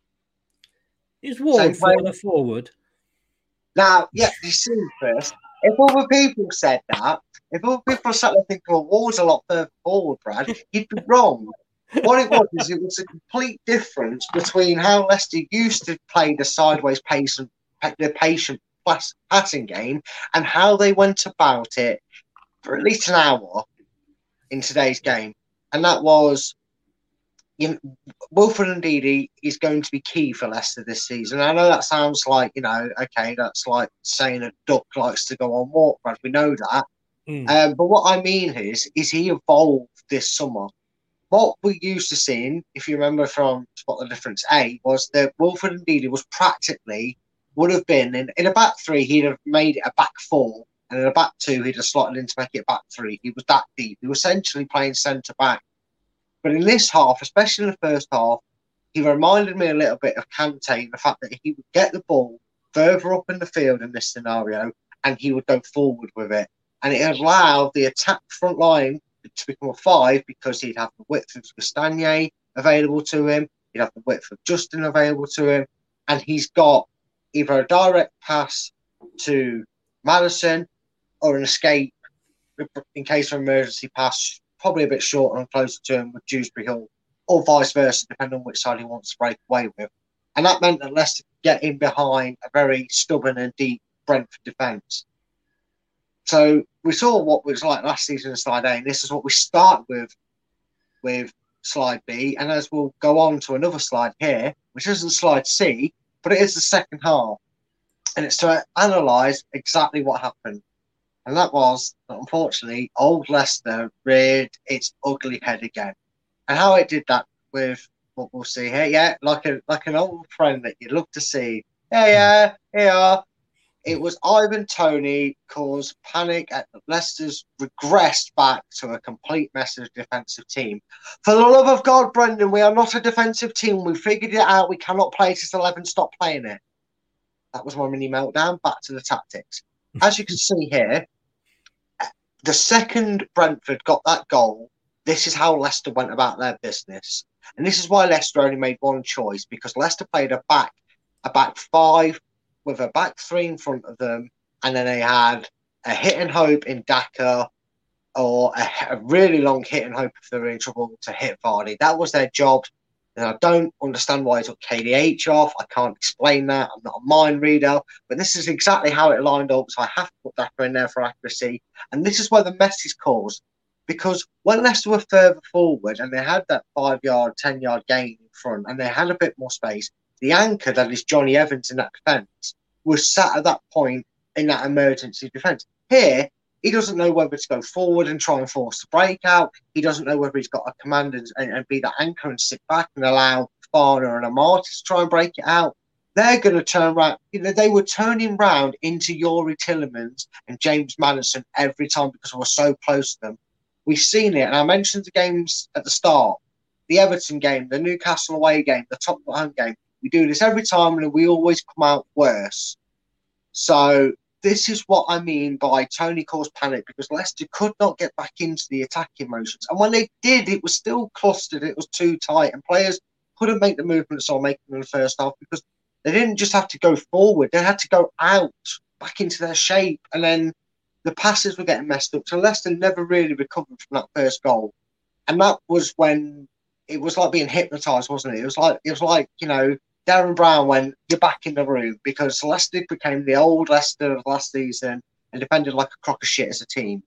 Is Ward further forward? Now, yeah, you see first. If other people said that, if other people sat there thinking, well, Ward's a lot further forward, Brad, you'd be wrong. What it was a complete difference between how Leicester used to play the sideways pace and the patient passing game and how they went about it for at least an hour in today's game. And that was, Wilfred Ndidi is going to be key for Leicester this season. I know that sounds like, okay, that's like saying a duck likes to go on walk, Brad. We know that. But what I mean is he evolved this summer. What we used to seeing, if you remember from Spot the Difference A, was that Wilfred Ndidi would have been in a back three, he'd have made it a back four, and in a back two, he'd have slotted in to make it a back three. He was that deep. He was essentially playing centre back. But in this half, especially in the first half, he reminded me a little bit of Kante in the fact that he would get the ball further up in the field in this scenario and he would go forward with it. And it allowed the attack front line to become a 5 because he'd have the width of Castagne available to him, he'd have the width of Justin available to him, and he's got either a direct pass to Maddison or an escape in case of emergency pass, probably a bit shorter and closer to him with Dewsbury Hall, or vice versa, depending on which side he wants to break away with. And that meant that Leicester could get in behind a very stubborn and deep Brentford defence. So we saw what was like last season in slide A, and this is what we start with slide B. And as we'll go on to another slide here, which isn't slide C, but it is the second half. And it's to analyse exactly what happened. And that was, unfortunately, old Leicester reared its ugly head again. And how it did that with what we'll see here, yeah, like an old friend that you'd love to see. Yeah, it was Ivan Toney caused panic at Leicester's regressed back to a complete mess of defensive team. For the love of God, Brendan, we are not a defensive team. We figured it out. We cannot play this 11. Stop playing it. That was my mini meltdown. Back to the tactics. As you can see here, the second Brentford got that goal, this is how Leicester went about their business. And this is why Leicester only made one choice, because Leicester played a back 5 with a back 3 in front of them, and then they had a hit and hope in Daka or a really long hit and hope if they were in trouble to hit Vardy. That was their job. And I don't understand why he took KDH off. I can't explain that. I'm not a mind reader. But this is exactly how it lined up. So I have to put Dapper in there for accuracy. And this is where the mess is caused. Because when Leicester were further forward and they had that 5-yard, 10-yard gain in front and they had a bit more space, the anchor, that is Johnny Evans in that defence, was sat at that point in that emergency defence. Here, he doesn't know whether to go forward and try and force the breakout. He doesn't know whether he's got a command and be that anchor and sit back and allow Farner and Amati to try and break it out. They're going to turn around. They were turning round into Youri Tielemans and James Maddison every time because we were so close to them. We've seen it, and I mentioned the games at the start. The Everton game, the Newcastle away game, the Tottenham home game. We do this every time, and we always come out worse. So this is what I mean by Tony caused panic, because Leicester could not get back into the attacking motions. And when they did, it was still clustered. It was too tight. And players couldn't make the movements or make them in the first half because they didn't just have to go forward. They had to go out, back into their shape. And then the passes were getting messed up. So Leicester never really recovered from that first goal. And that was when it was like being hypnotised, wasn't it? It was like, Darren Brown went, you're back in the room, because Leicester became the old Leicester of last season and defended like a crock of shit as a team.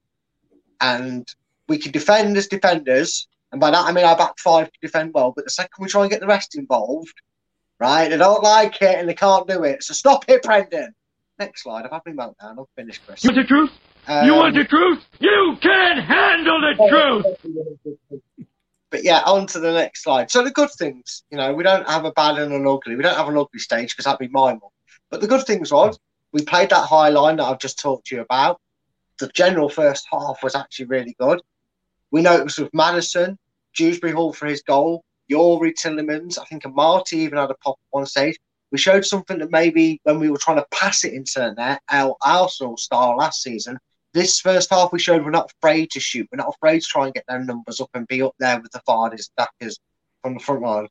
And we can defend as defenders, and by that I mean our back five can defend well, but the second we try and get the rest involved, right, they don't like it and they can't do it. So stop it, Brendan. Next slide. I've had my meltdown. I'll finish, Chris. You want the truth? You want the truth? You can't handle the truth! But yeah, on to the next slide. So the good things, we don't have a bad and an ugly. We don't have an ugly stage because that'd be my mum. But the good things was we played that high line that I've just talked to you about. The general first half was actually really good. We noticed with Maddison, Dewsbury Hall for his goal, Youri Tielemans, I think Amati even had a pop at one stage. We showed something that maybe when we were trying to pass it into there, our Arsenal style last season, this first half we showed we're not afraid to shoot. We're not afraid to try and get their numbers up and be up there with the Vardy's, Dackers from the front line.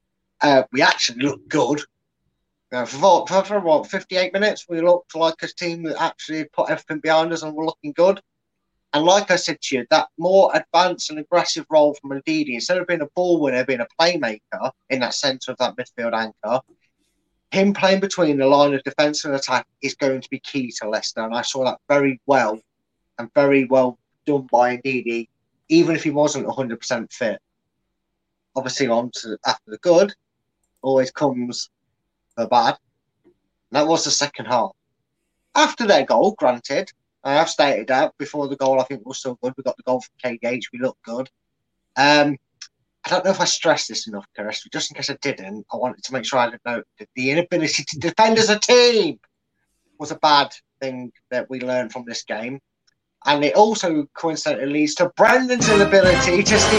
We actually looked good. For what, 58 minutes, we looked like a team that actually put everything behind us and were looking good. And like I said to you, that more advanced and aggressive role from Ndidi, instead of being a ball winner, being a playmaker in that centre of that midfield anchor, him playing between the line of defence and attack is going to be key to Leicester. And I saw that very well and very well done by Ndidi, even if he wasn't 100% fit. Obviously, after the good, always comes the bad. And that was the second half. After their goal, granted, I have stated that before the goal, I think was so good. We got the goal from KDH, we looked good. I don't know if I stressed this enough, Chris, but just in case I didn't, I wanted to make sure I didn't know that the inability to defend as a team was a bad thing that we learned from this game. And it also coincidentally leads to Brendan's inability to see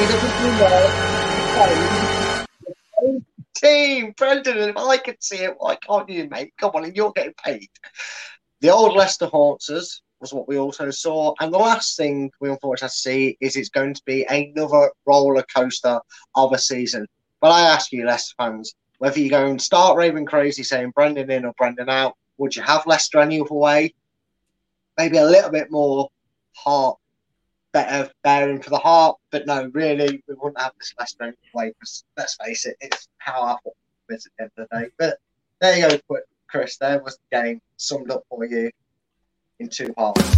the team. Brendan, if I can see it, why can't you, mate? Come on, and you're getting paid. The old Leicester haunts us was what we also saw. And the last thing we unfortunately have to see is it's going to be another roller coaster of a season. But I ask you, Leicester fans, whether you go and start raving crazy saying Brendan in or Brendan out, would you have Leicester any other way? Maybe a little bit more heart, better bearing for the heart, but no, really, we wouldn't have this Leicester any way, because let's face it, it's how our football is at the end of the day. But there you go, Chris. There was the game summed up for you in 2 halves.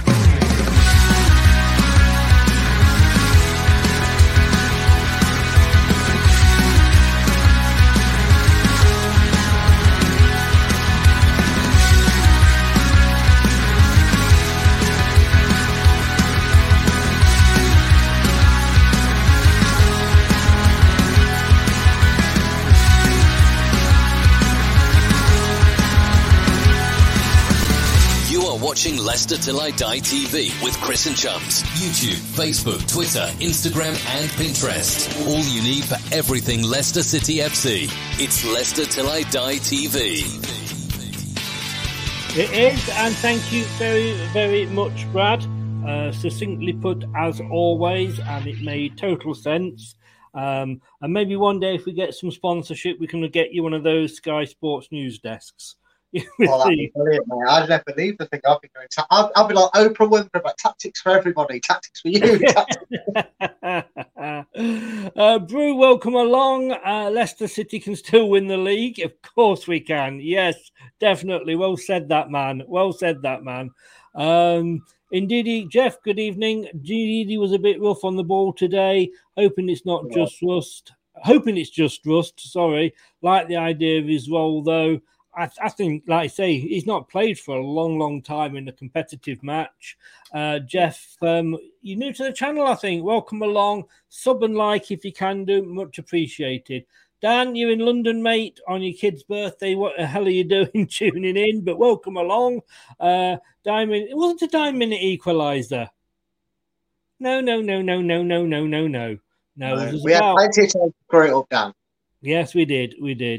Watching Leicester Till I Die TV with Chris and Chums. YouTube, Facebook, Twitter, Instagram and Pinterest. All you need for everything Leicester City FC. It's Leicester Till I Die TV. It is, and thank you very, very much, Brad. Succinctly put as always, and it made total sense. And maybe one day if we get some sponsorship, we can get you one of those Sky Sports news desks. Oh, that'd be brilliant, mate. I'd never leave the thing. I'd be going. I'd be like Oprah Winfrey about tactics for everybody, tactics for you. Brew, welcome along. Leicester City can still win the league. Of course we can. Yes, definitely. Well said, that man. Well said, that man. Indeed, Jeff, good evening. Indeed, he was a bit rough on the ball today. Hoping it's not just rust. Sorry. Like the idea of his role, though. I think, like I say, he's not played for a long, long time in a competitive match. Jeff, you're new to the channel, I think. Welcome along. Sub and like if you can do. Much appreciated. Dan, you're in London, mate, on your kid's birthday. What the hell are you doing tuning in? But welcome along. Diamond, it wasn't a dime-minute equaliser. No. We had plenty of time to screw it up, Dan. Yes, we did.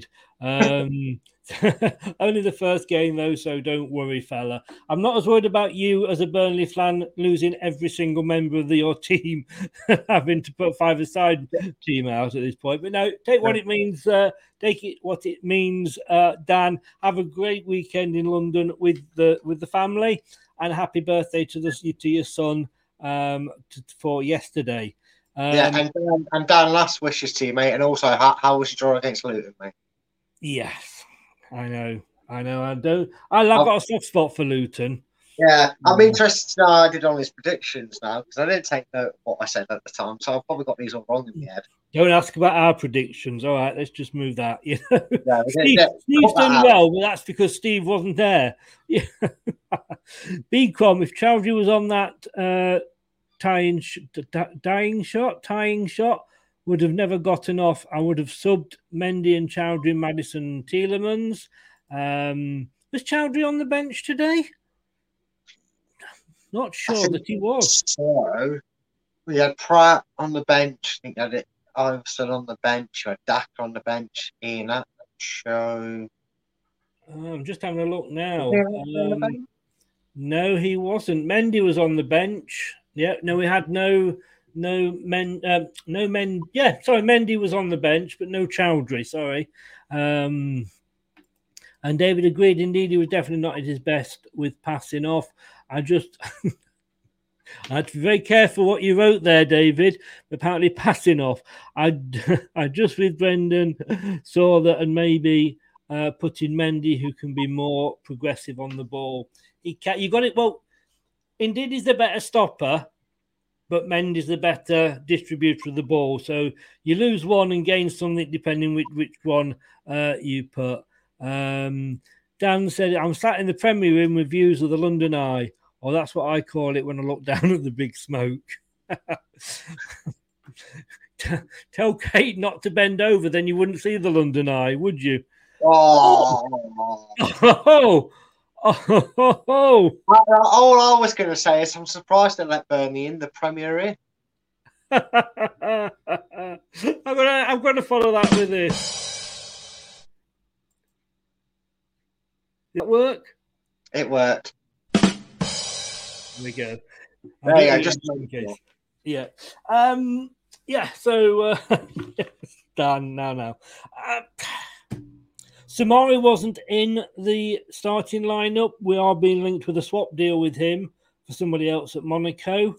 Only the first game, though, so don't worry, fella. I'm not as worried about you as a Burnley fan losing every single member of your team, having to put five-a-side team out at this point. But no, take what it means. Take it what it means, Dan. Have a great weekend in London with the family, and happy birthday to your son for yesterday. And Dan, last wishes to you, mate. And also, how was your draw against Luton, mate? Yes. I know. I've got a soft spot for Luton. Yeah, I'm interested to know how I did on his predictions now, because I didn't take note of what I said at the time, so I've probably got these all wrong in my head. Don't ask about our predictions. All right, let's just move that. You know? Yeah, Steve's done well, but that's because Steve wasn't there. Yeah. B-Com, if Chowdhury was on that tying shot, would have never gotten off. I would have subbed Mendy and Chowdhury, Maddison, Tielemans. Was Chowdhury on the bench today? Not sure that he was. So we had Pratt on the bench. I think you had Iverson on the bench. You had Daka on the bench. Ian Show. I'm just having a look now. No, he wasn't. Mendy was on the bench. Yeah, no, we had no men. Yeah, sorry, Mendy was on the bench, but no Chowdhury. Sorry. And David agreed. Indeed, he was definitely not at his best with passing off. I had to be very careful what you wrote there, David. Apparently, passing off. I just with Brendan saw that, and maybe put in Mendy, who can be more progressive on the ball. You got it. Well, indeed, he's the better stopper, but Mendy's the better distributor of the ball. So you lose one and gain something depending which one you put. Dan said, I'm sat in the Premier Room with views of the London Eye. Oh, that's what I call it when I look down at the big smoke. Tell Kate not to bend over, then you wouldn't see the London Eye, would you? Oh. All I was going to say is I'm surprised they let Burnley in the Premier in. I'm going to follow that with this. Did it work? It worked. There we go. There you go. Just yeah. Yeah. So Dan, now. Samari wasn't in the starting lineup. We are being linked with a swap deal with him for somebody else at Monaco.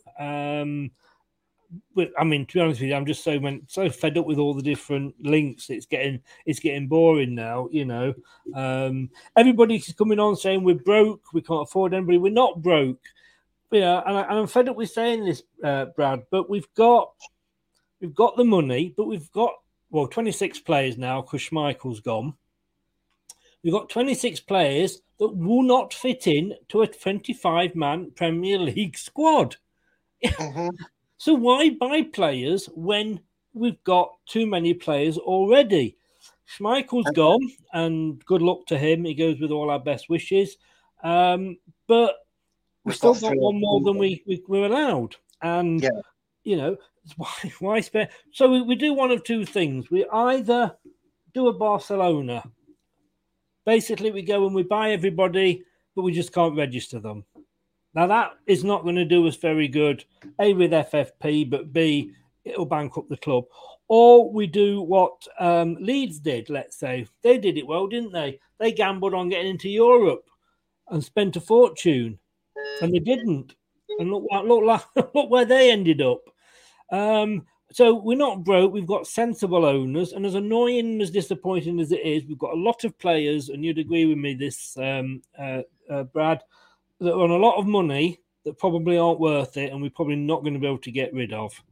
But I mean, to be honest with you, I'm just so fed up with all the different links. It's getting boring now. You know, everybody's coming on saying we're broke, we can't afford anybody. We're not broke. Yeah, and I'm fed up with saying this, Brad. But we've got the money, but we've got 26 players now because Schmeichel's gone. We've got 26 players that will not fit in to a 25-man Premier League squad. Mm-hmm. So why buy players when we've got too many players already? Schmeichel's gone, and good luck to him. He goes with all our best wishes. But we've still got one more than we're allowed. And, you know, why spend? So we do one of two things. We either do a Barcelona. Basically, we go and we buy everybody, but we just can't register them. Now, that is not going to do us very good, A, with FFP, but B, it'll bankrupt the club. or we do what Leeds did, let's say. They did it well, didn't they? They gambled on getting into Europe and spent a fortune, and they didn't. And look where they ended up. So we're not broke. We've got sensible owners, and as annoying and as disappointing as it is, we've got a lot of players, and you'd agree with me, this Brad, that are on a lot of money that probably aren't worth it, and we're probably not going to be able to get rid of.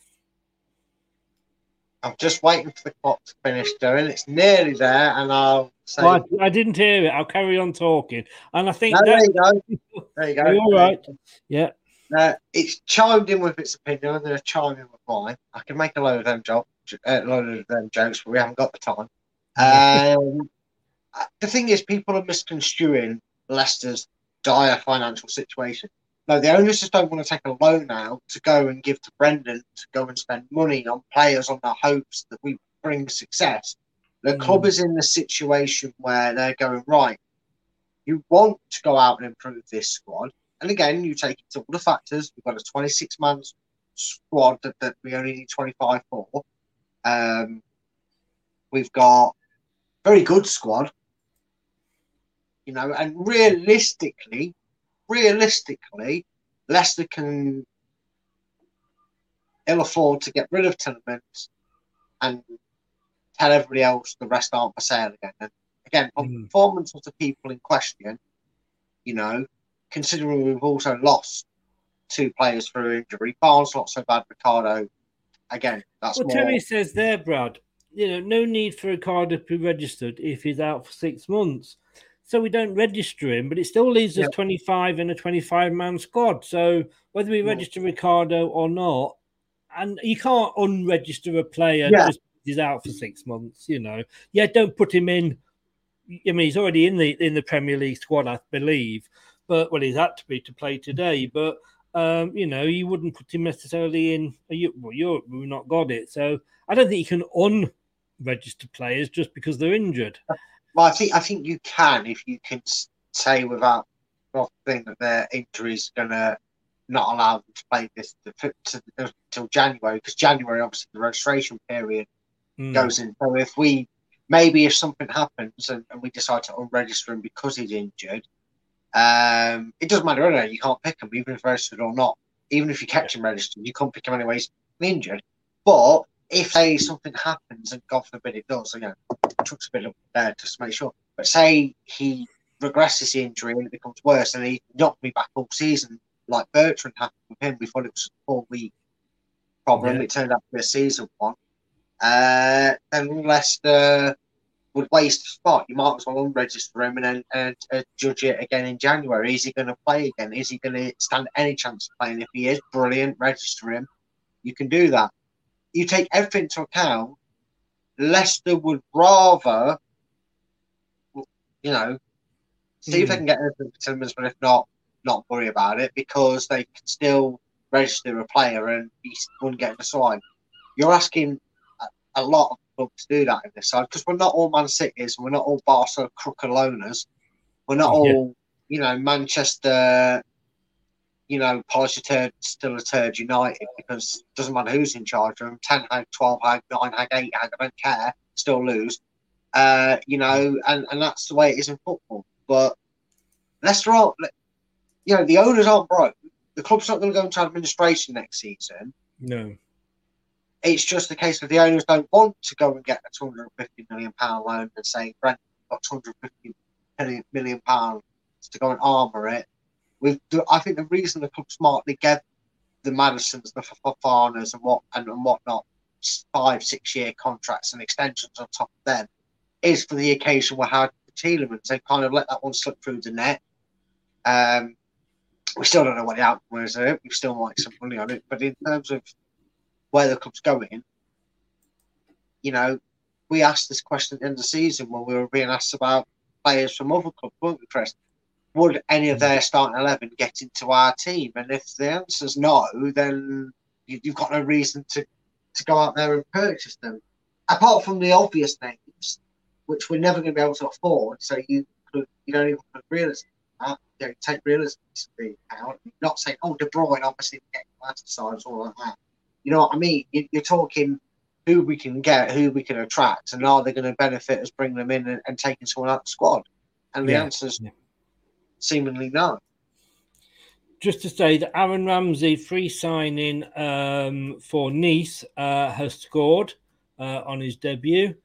I'm just waiting for the clock to finish doing. It's nearly there, and I'll say. Well, I didn't hear it. I'll carry on talking, and I think there you go. There you go. You're all right. Yeah. It's chimed in with its opinion, and they're chiming in with mine. I can make a load of them jokes, but we haven't got the time. The thing is, people are misconstruing Leicester's dire financial situation. No, the owners just don't want to take a loan out to go and give to Brendan to go and spend money on players on the hopes that we bring success. The club is in the situation where they're going, right, you want to go out and improve this squad. And again, you take into all the factors. We've got a 26-man squad that we only need 25 for. We've got a very good squad. You know, and realistically, Leicester can ill afford to get rid of Tielemans and tell everybody else the rest aren't for sale again. And again, on the performance of the people in question, you know, considering we've also lost 2 players through injury, Barnes not so bad, Ricardo, again, that's well, more... Terry says there, Brad, you know, no need for Ricardo to be registered if he's out for 6 months. So we don't register him, but it still leaves us 25 in a 25-man squad. So whether we register Ricardo or not, and you can't unregister a player just because he's out for 6 months, you know. Yeah, don't put him in. I mean, he's already in the Premier League squad, I believe. But well, he's had to be to play today. But you know, you wouldn't put him necessarily in. We've not got it, so I don't think you can unregister players just because they're injured. Well, I think you can if you can say without thing that their injury is going to not allow them to play this until January, because January obviously the registration period goes in. So if something happens and we decide to unregister him because he's injured, it doesn't matter anyway. You can't pick him even if registered or not. Even if you catch him registered, you can't pick him anyway. He's injured, but if something happens, and God forbid it does, again, chucks a bit up there just to make sure. But say he regresses the injury and it becomes worse, and he not be back all season, like Bertrand happened with him. We thought it was a 4-week problem. It turned out to be a season one. Then Leicester would waste the spot. You might as well unregister him and judge it again in January. Is he going to play again? Is he going to stand any chance of playing? If he is, brilliant, register him. You can do that. You take everything into account, Leicester would rather, you know, see if they can get anything for Tielemans, but if not worry about it, because they can still register a player and he wouldn't get in the side. You're asking a lot of clubs to do that in this side, because we're not all Man City's, we're not all Barca crooked loaners, we're not all, you know, Manchester, you know, polish a turd, still a turd United, because it doesn't matter who's in charge of them. 10 Hag, 12 Hag, 9 Hag, 8 Hag, I don't care, still lose. You know, and that's the way it is in football. But Leicester aren't, you know, the owners aren't broke. The club's not going to go into administration next season. No. It's just a case of the owners don't want to go and get a £250 million loan and say, Brent, got £250 million to go and armour it. I think the reason the club smartly gave the Madisons, the Fofanas and whatnot 5-6 year contracts and extensions on top of them is for the occasion where had Tielemans. They kind of let that one slip through the net. We still don't know what the outcome is. We still might some money on it, but in terms of where the club's going, you know, we asked this question at the end of the season when we were being asked about players from other clubs, weren't we, Chris? Would any of their starting 11 get into our team? And if the answer's no, then you've got no reason to go out there and purchase them. Apart from the obvious names, which we're never going to be able to afford, so you don't even put realism in that. You know, take realism out. Not saying, De Bruyne obviously getting Blastocydes or all like that. You know what I mean? You're talking who we can get, who we can attract, and are they going to benefit us bringing them in and taking someone out of the squad? And the answer's seemingly no. Just to say that Aaron Ramsey, free signing for Nice, has scored on his debut.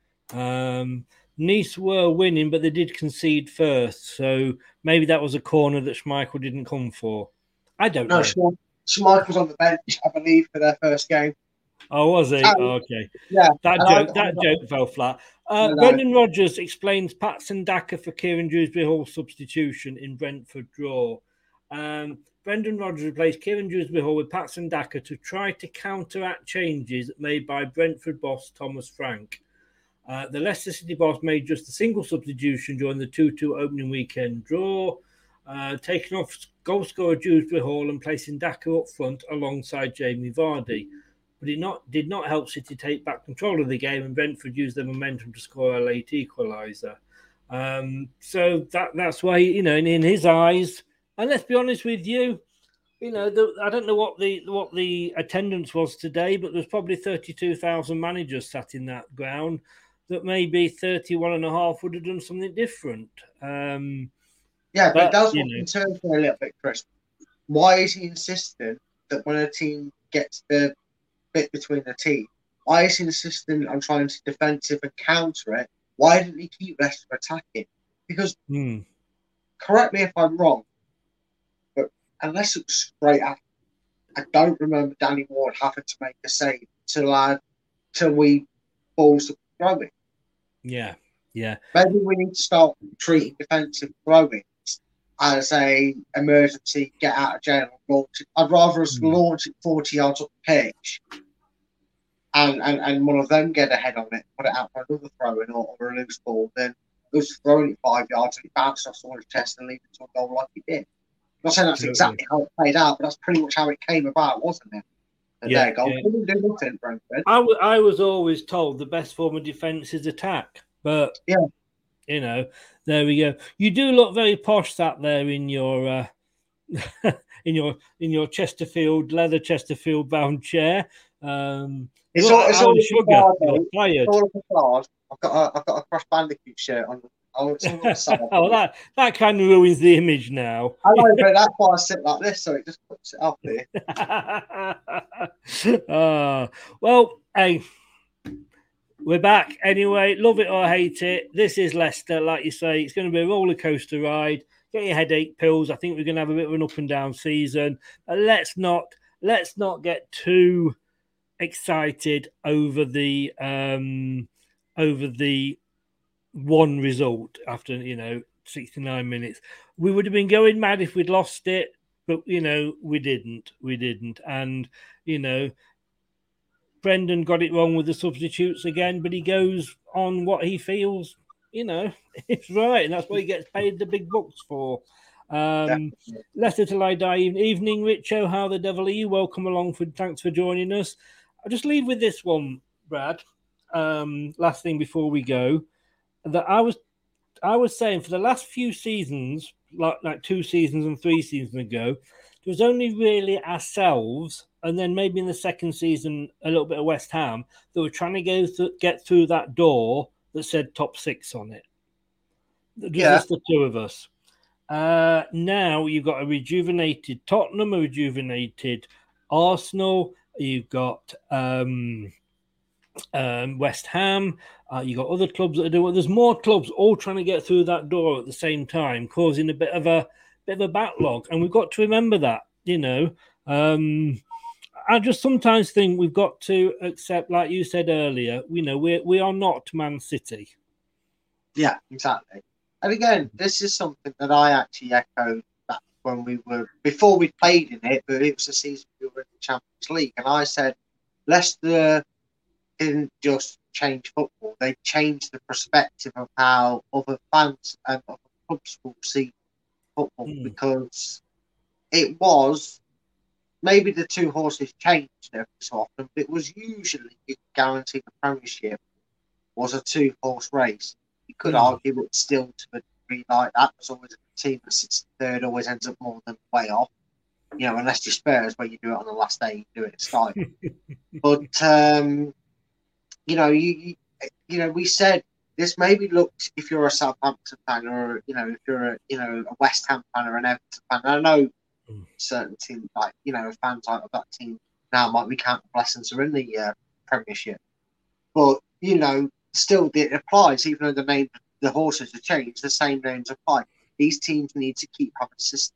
Nice were winning, but they did concede first. So maybe that was a corner that Schmeichel didn't come for. I don't know. No, Schmeichel's on the bench, I believe, for their first game. Oh, was he? Okay. Yeah. That joke fell flat. Brendan Rodgers explains Patson Daka for Kieran Dewsbury-Hall substitution in Brentford draw. Brendan Rodgers replaced Kieran Dewsbury-Hall with Patson Daka to try to counteract changes made by Brentford boss Thomas Frank. The Leicester City boss made just a single substitution during the 2-2 opening weekend draw, taking off goal scorer Dewsbury-Hall and placing Daka up front alongside Jamie Vardy. But it did not help City take back control of the game, and Brentford used their momentum to score a late equaliser. So that's why, in his eyes, and let's be honest with you, I don't know what the attendance was today, but there's probably 32,000 managers sat in that ground. That maybe 31.5 would have done something different. But that's what concerns me a little bit, Chris. Why is he insistent that when a team gets the bit between the teeth, why is he insistent on trying to defensive and counter it? Why didn't he keep Leicester attacking? Because, correct me if I'm wrong, but unless it was straight up, I don't remember Danny Ward having to make a save till we balls to throwing. Yeah. Maybe we need to start treating defensive throwing as a emergency get out of jail launch. I'd rather us launch it 40 yards up the pitch and one of them get ahead on it, put it out for another throw-in or a loose ball, than us throwing it 5 yards and it bounced off someone's chest and lead it to a goal like it did. I'm not saying that's exactly how it played out, but that's pretty much how it came about, wasn't it? And there you go. Didn't do nothing, Brentford. I was always told the best form of defence is attack, but there we go. You do look very posh sat there in your in your Chesterfield leather Chesterfield bound chair. It's all sugar. It's all I've got a Crash Bandicoot shirt on. That kind of ruins the image now. I know, but that's why I sit like this, so it just puts it up there. Well, hey, we're back anyway. Love it or hate it. This is Leicester, like you say. It's going to be a roller coaster ride. Get your headache pills. I think we're going to have a bit of an up and down season. Let's not get too excited over the one result after 69 minutes. We would have been going mad if we'd lost it, but we didn't, and Brendan got it wrong with the substitutes again, but he goes on what he feels it's right, and that's what he gets paid the big bucks for. Leicester Till I Die evening. Richo, how the devil are you? Welcome along. Thanks for joining us. I'll just leave with this one, Brad. Last thing before we go, that I was saying for the last few seasons, like 2 seasons and 3 seasons ago, it was only really ourselves, and then maybe in the second season a little bit of West Ham, that were trying to get through that door that said top 6 on it. Just the two of us. Now you've got a rejuvenated Tottenham, a rejuvenated Arsenal. You've got West Ham. You've got other clubs that are doing. There's more clubs all trying to get through that door at the same time, causing a bit of a backlog. And we've got to remember that. I just sometimes think we've got to accept, like you said earlier, we are not Man City. Yeah, exactly. And again, this is something that I actually echoed back when before we played in it, but it was the season we were in the Champions League. And I said, Leicester didn't just change football, they changed the perspective of how other fans and other clubs will see football, because it was, maybe the 2 horses changed every so often, but it was usually guaranteed the Premiership was a 2-horse race. You could argue it's still to a degree like that. There's always a team that sits third, always ends up more than way off. Unless you're Spurs, where you do it on the last day, you do it at Sky. But we said this maybe looked, if you're a Southampton fan or if you're a West Ham fan or an Everton fan. And I know certain teams fans of that team now might be counting blessings are in the Premiership, but still it applies. Even though the horses have changed, the same names apply. These teams need to keep having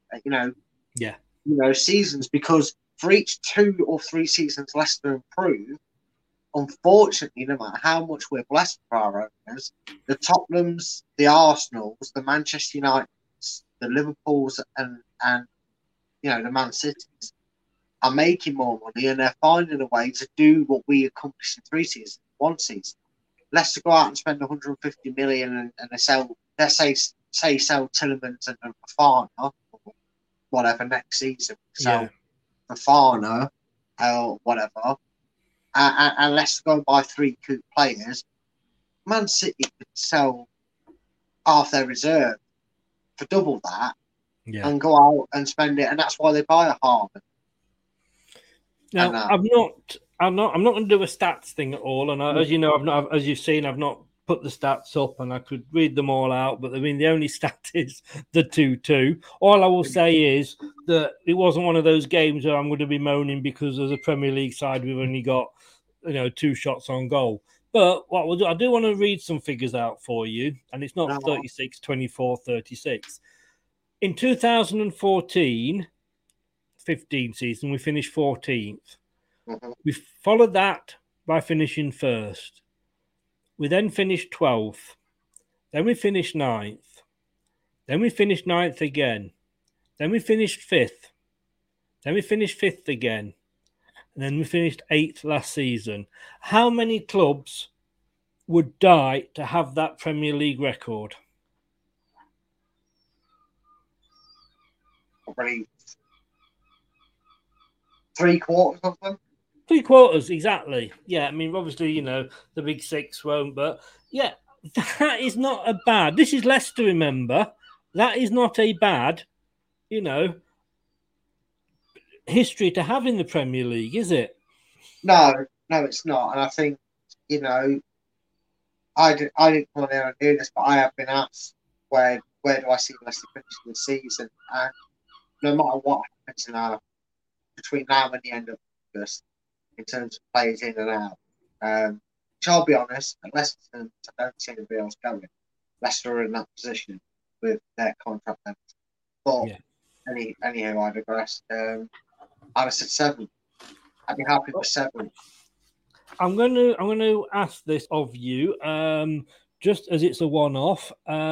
seasons, because for each 2 or 3 seasons Leicester improve, unfortunately, no matter how much we're blessed for our owners, the Tottenhams, the Arsenals, the Manchester Uniteds, the Liverpools, and the Man Cities are making more money, and they're finding a way to do what we accomplished in 3 seasons, 1 season. Leicester go out and spend 150 million, and they sell, let's say sell Tielemans and Fofana, or whatever next season. Sell Fofana or whatever. And Leicester go and buy 3 coup players. Man City could sell half their reserve for double that, and go out and spend it, and that's why they buy a Haaland. Now, I'm not going to do a stats thing at all, and as you know, as you've seen, I've not put the stats up, and I could read them all out, but I mean, the only stat is the 2-2. All I will say is that it wasn't one of those games where I'm going to be moaning because as a Premier League side, we've only got 2 shots on goal. But what we'll do, I do want to read some figures out for you, and it's not 36, 24, 36. In 2014-15 season, we finished 14th. We followed that by finishing first. We then finished 12th. Then we finished 9th. Then we finished 9th again. Then we finished 5th. Then we finished 5th again. And then we finished 8th last season. How many clubs would die to have that Premier League record? Probably 3/4 of them. 3/4, exactly. Yeah, I mean, obviously, the big 6 won't, but yeah, that is not a bad. This is Leicester, remember. That is not a bad, history to have in the Premier League, is it? No, it's not. And I think, I didn't come on here and do this, but I have been asked where do I see Leicester finishing the season? And no matter what happens between now and the end of August, in terms of players in and out, which I'll be honest, at Leicester, I don't see anybody else going. Leicester are in that position with their contract length. But anyhow, I digress. I'd have said 7. I'd be happy with 7. I'm going to ask this of you, just as it's a one-off.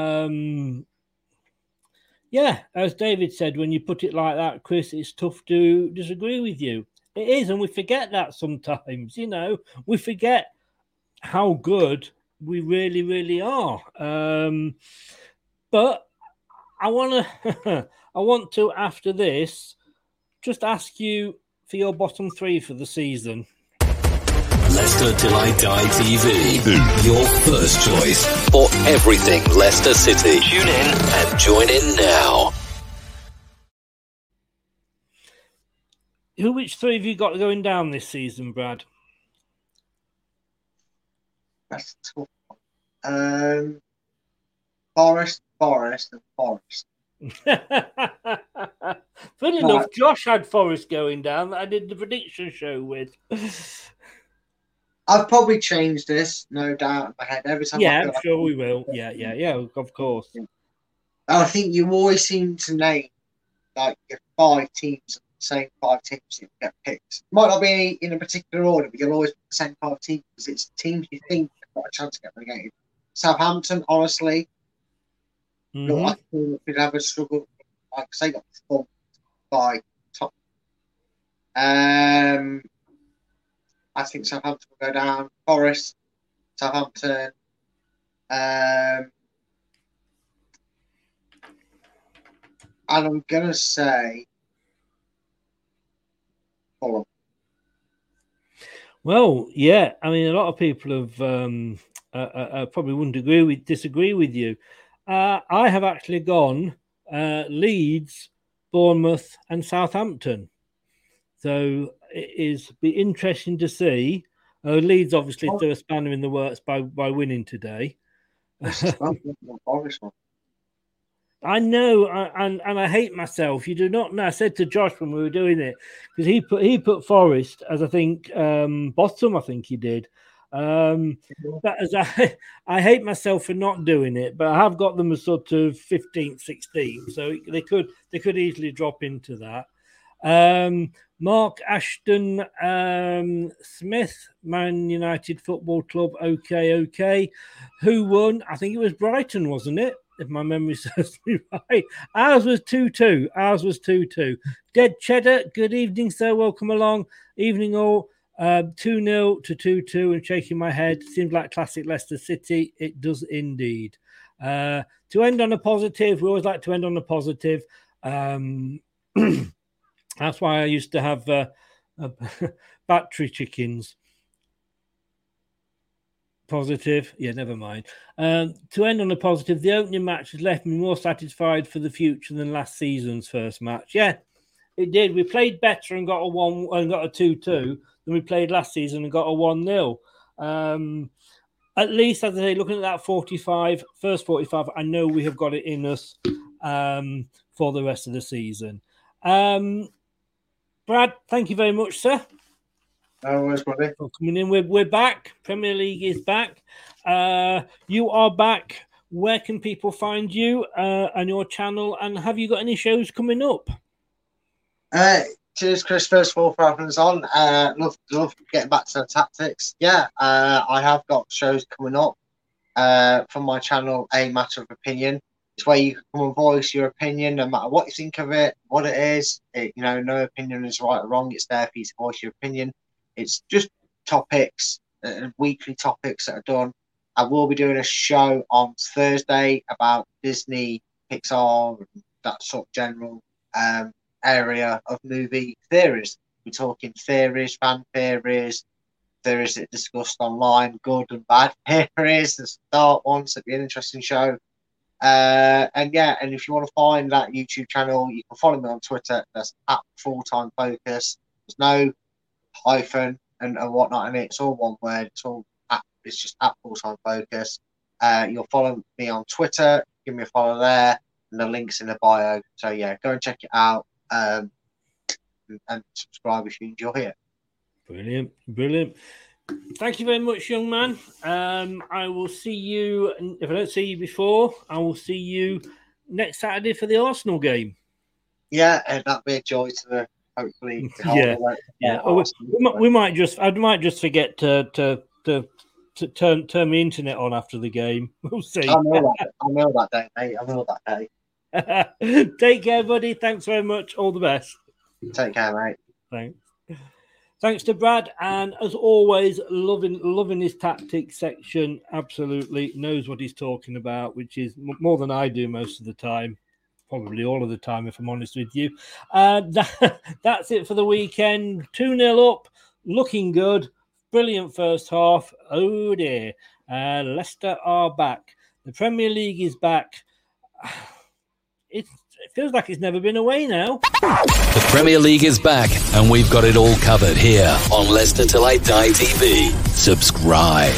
As David said, when you put it like that, Chris, it's tough to disagree with you. It is, and we forget that sometimes. We forget how good we really, really are. But I want to after this just ask you for your bottom 3 for the season. Leicester Till I Die TV, your first choice for everything Leicester City. Tune in and join in now. Which 3 have you got going down this season, Brad? That's tough. Forest, and Forest. Funny enough, Josh had Forest going down that I did the prediction show with. I've probably changed this, no doubt, in my head every time. Yeah, I'm sure we will. Yeah, of course. I think you always seem to name like your 5 teams, the same 5 teams that get picked. Might not be in a particular order, but you'll always pick the same 5 teams because it's teams you think have got a chance to get relegated. Southampton, honestly, look like a team that could have a struggle. Like I say, got thumped by Tottenham. I think Southampton will go down. Forest, Southampton. And I'm going to say Fulham. Well, yeah. I mean, a lot of people have probably wouldn't disagree with you. I have actually gone Leeds, Bournemouth and Southampton. So it is be interesting to see Leeds obviously threw a spanner in the works by winning today. I know, and I hate myself. You do not know. I said to Josh when we were doing it, because he put Forest as, I think, bottom. I think he did. But as I hate myself for not doing it, but I have got them as sort of 15th, 16th, so they could easily drop into that. Mark Ashton Smith, Man United Football Club. Okay. Who won? I think it was Brighton, wasn't it? If my memory serves me right. Ours was 2-2. Dead Cheddar, good evening, sir. Welcome along. Evening all. 2-0 to 2-2, and shaking my head. Seems like classic Leicester City. It does indeed. To end on a positive, we always like to end on a positive. That's why I used to have battery chickens. Positive. Yeah, never mind. To end on a positive, the opening match has left me more satisfied for the future than last season's first match. Yeah, it did. We played better and got a 2-2 than we played last season and got a 1-0. At least, as I say, looking at that first 45, I know we have got it in us for the rest of the season. Brad, thank you very much, sir. No worries, buddy. For coming in. We're back. Premier League is back. You are back. Where can people find you and your channel? And have you got any shows coming up? Cheers, Chris. First of all, for having us on. Love getting back to the tactics. Yeah, I have got shows coming up from my channel, A Matter of Opinion. It's where you can come and voice your opinion, no matter what you think of it, what it is. No opinion is right or wrong. It's there for you to voice your opinion. It's just topics, weekly topics that are done. I will be doing a show on Thursday about Disney, Pixar, and that sort of general area of movie theories. We're talking theories, fan theories that discussed online, good and bad theories, the dark ones. It'll be an interesting show. And if you want to find that YouTube channel, you can follow me on Twitter. That's at Fulltime Focus. There's no hyphen and whatnot in it. It's all one word. It's just at Fulltime Focus. You'll follow me on Twitter. Give me a follow there, and the link's in the bio. So yeah, go and check it out and subscribe if you enjoy it. Brilliant. Thank you very much, young man. I will see you. If I don't see you before, I will see you next Saturday for the Arsenal game. Yeah, and that'll be a joy to hopefully. We might just. I might just forget to turn my internet on after the game. We'll see. I know that day, mate. I know that day. Take care, buddy. Thanks very much. All the best. Take care, mate. Thanks. Thanks to Brad, and as always, loving his tactics section. Absolutely knows what he's talking about, which is more than I do most of the time, probably all of the time, if I'm honest with you. That's it for the weekend. 2-0 up, looking good. Brilliant first half. Oh dear, Leicester are back. The Premier League is back. It feels like it's never been away now. The Premier League is back, and we've got it all covered here on Leicester Till I Die TV. Subscribe.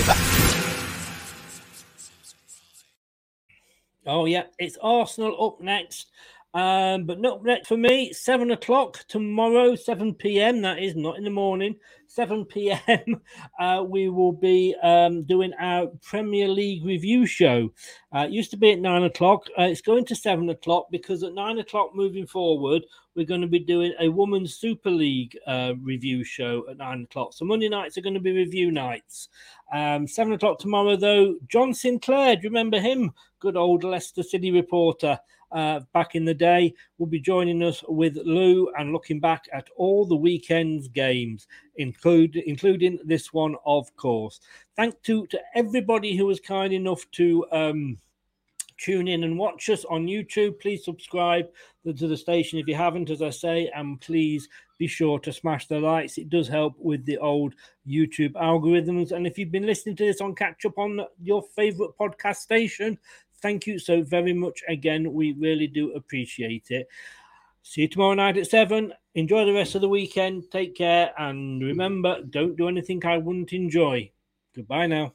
Oh, yeah, it's Arsenal up next. But not next for me. 7 o'clock tomorrow, 7 p.m. That is not in the morning. 7 p.m. We will be doing our Premier League review show. It used to be at 9 o'clock. It's going to 7 o'clock because at 9 o'clock moving forward, we're going to be doing a Women's Super League review show at 9 o'clock. So Monday nights are going to be review nights. 7 o'clock tomorrow, though, John Sinclair, do you remember him? Good old Leicester City reporter. Back in the day, will be joining us with Lou and looking back at all the weekend's games, including this one, of course. Thank to everybody who was kind enough to tune in and watch us on YouTube. Please subscribe to the station if you haven't, as I say, and please be sure to smash the likes. It does help with the old YouTube algorithms. And if you've been listening to this on catch up on your favorite podcast station, thank you so very much again. We really do appreciate it. See you tomorrow night at 7. Enjoy the rest of the weekend. Take care. And remember, don't do anything I wouldn't enjoy. Goodbye now.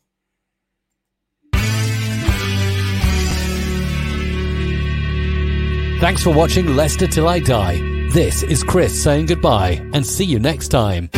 Thanks for watching Leicester Till I Die. This is Chris saying goodbye and see you next time.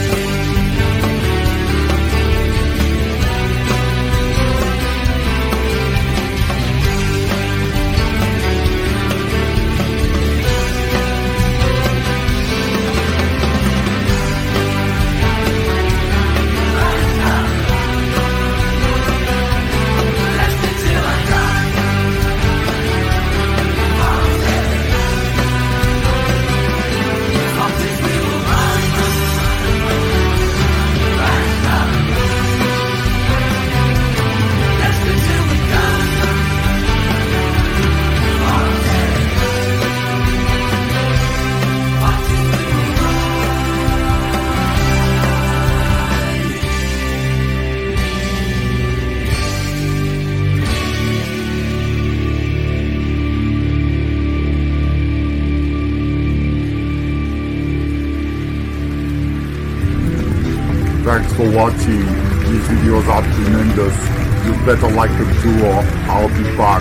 Thanks for watching. These videos are tremendous. You better like them too or I'll be back.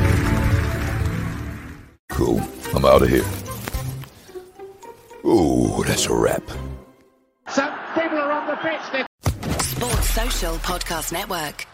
Cool. I'm out of here. Ooh, that's a wrap. Some people are on the pitch. Sports Social Podcast Network.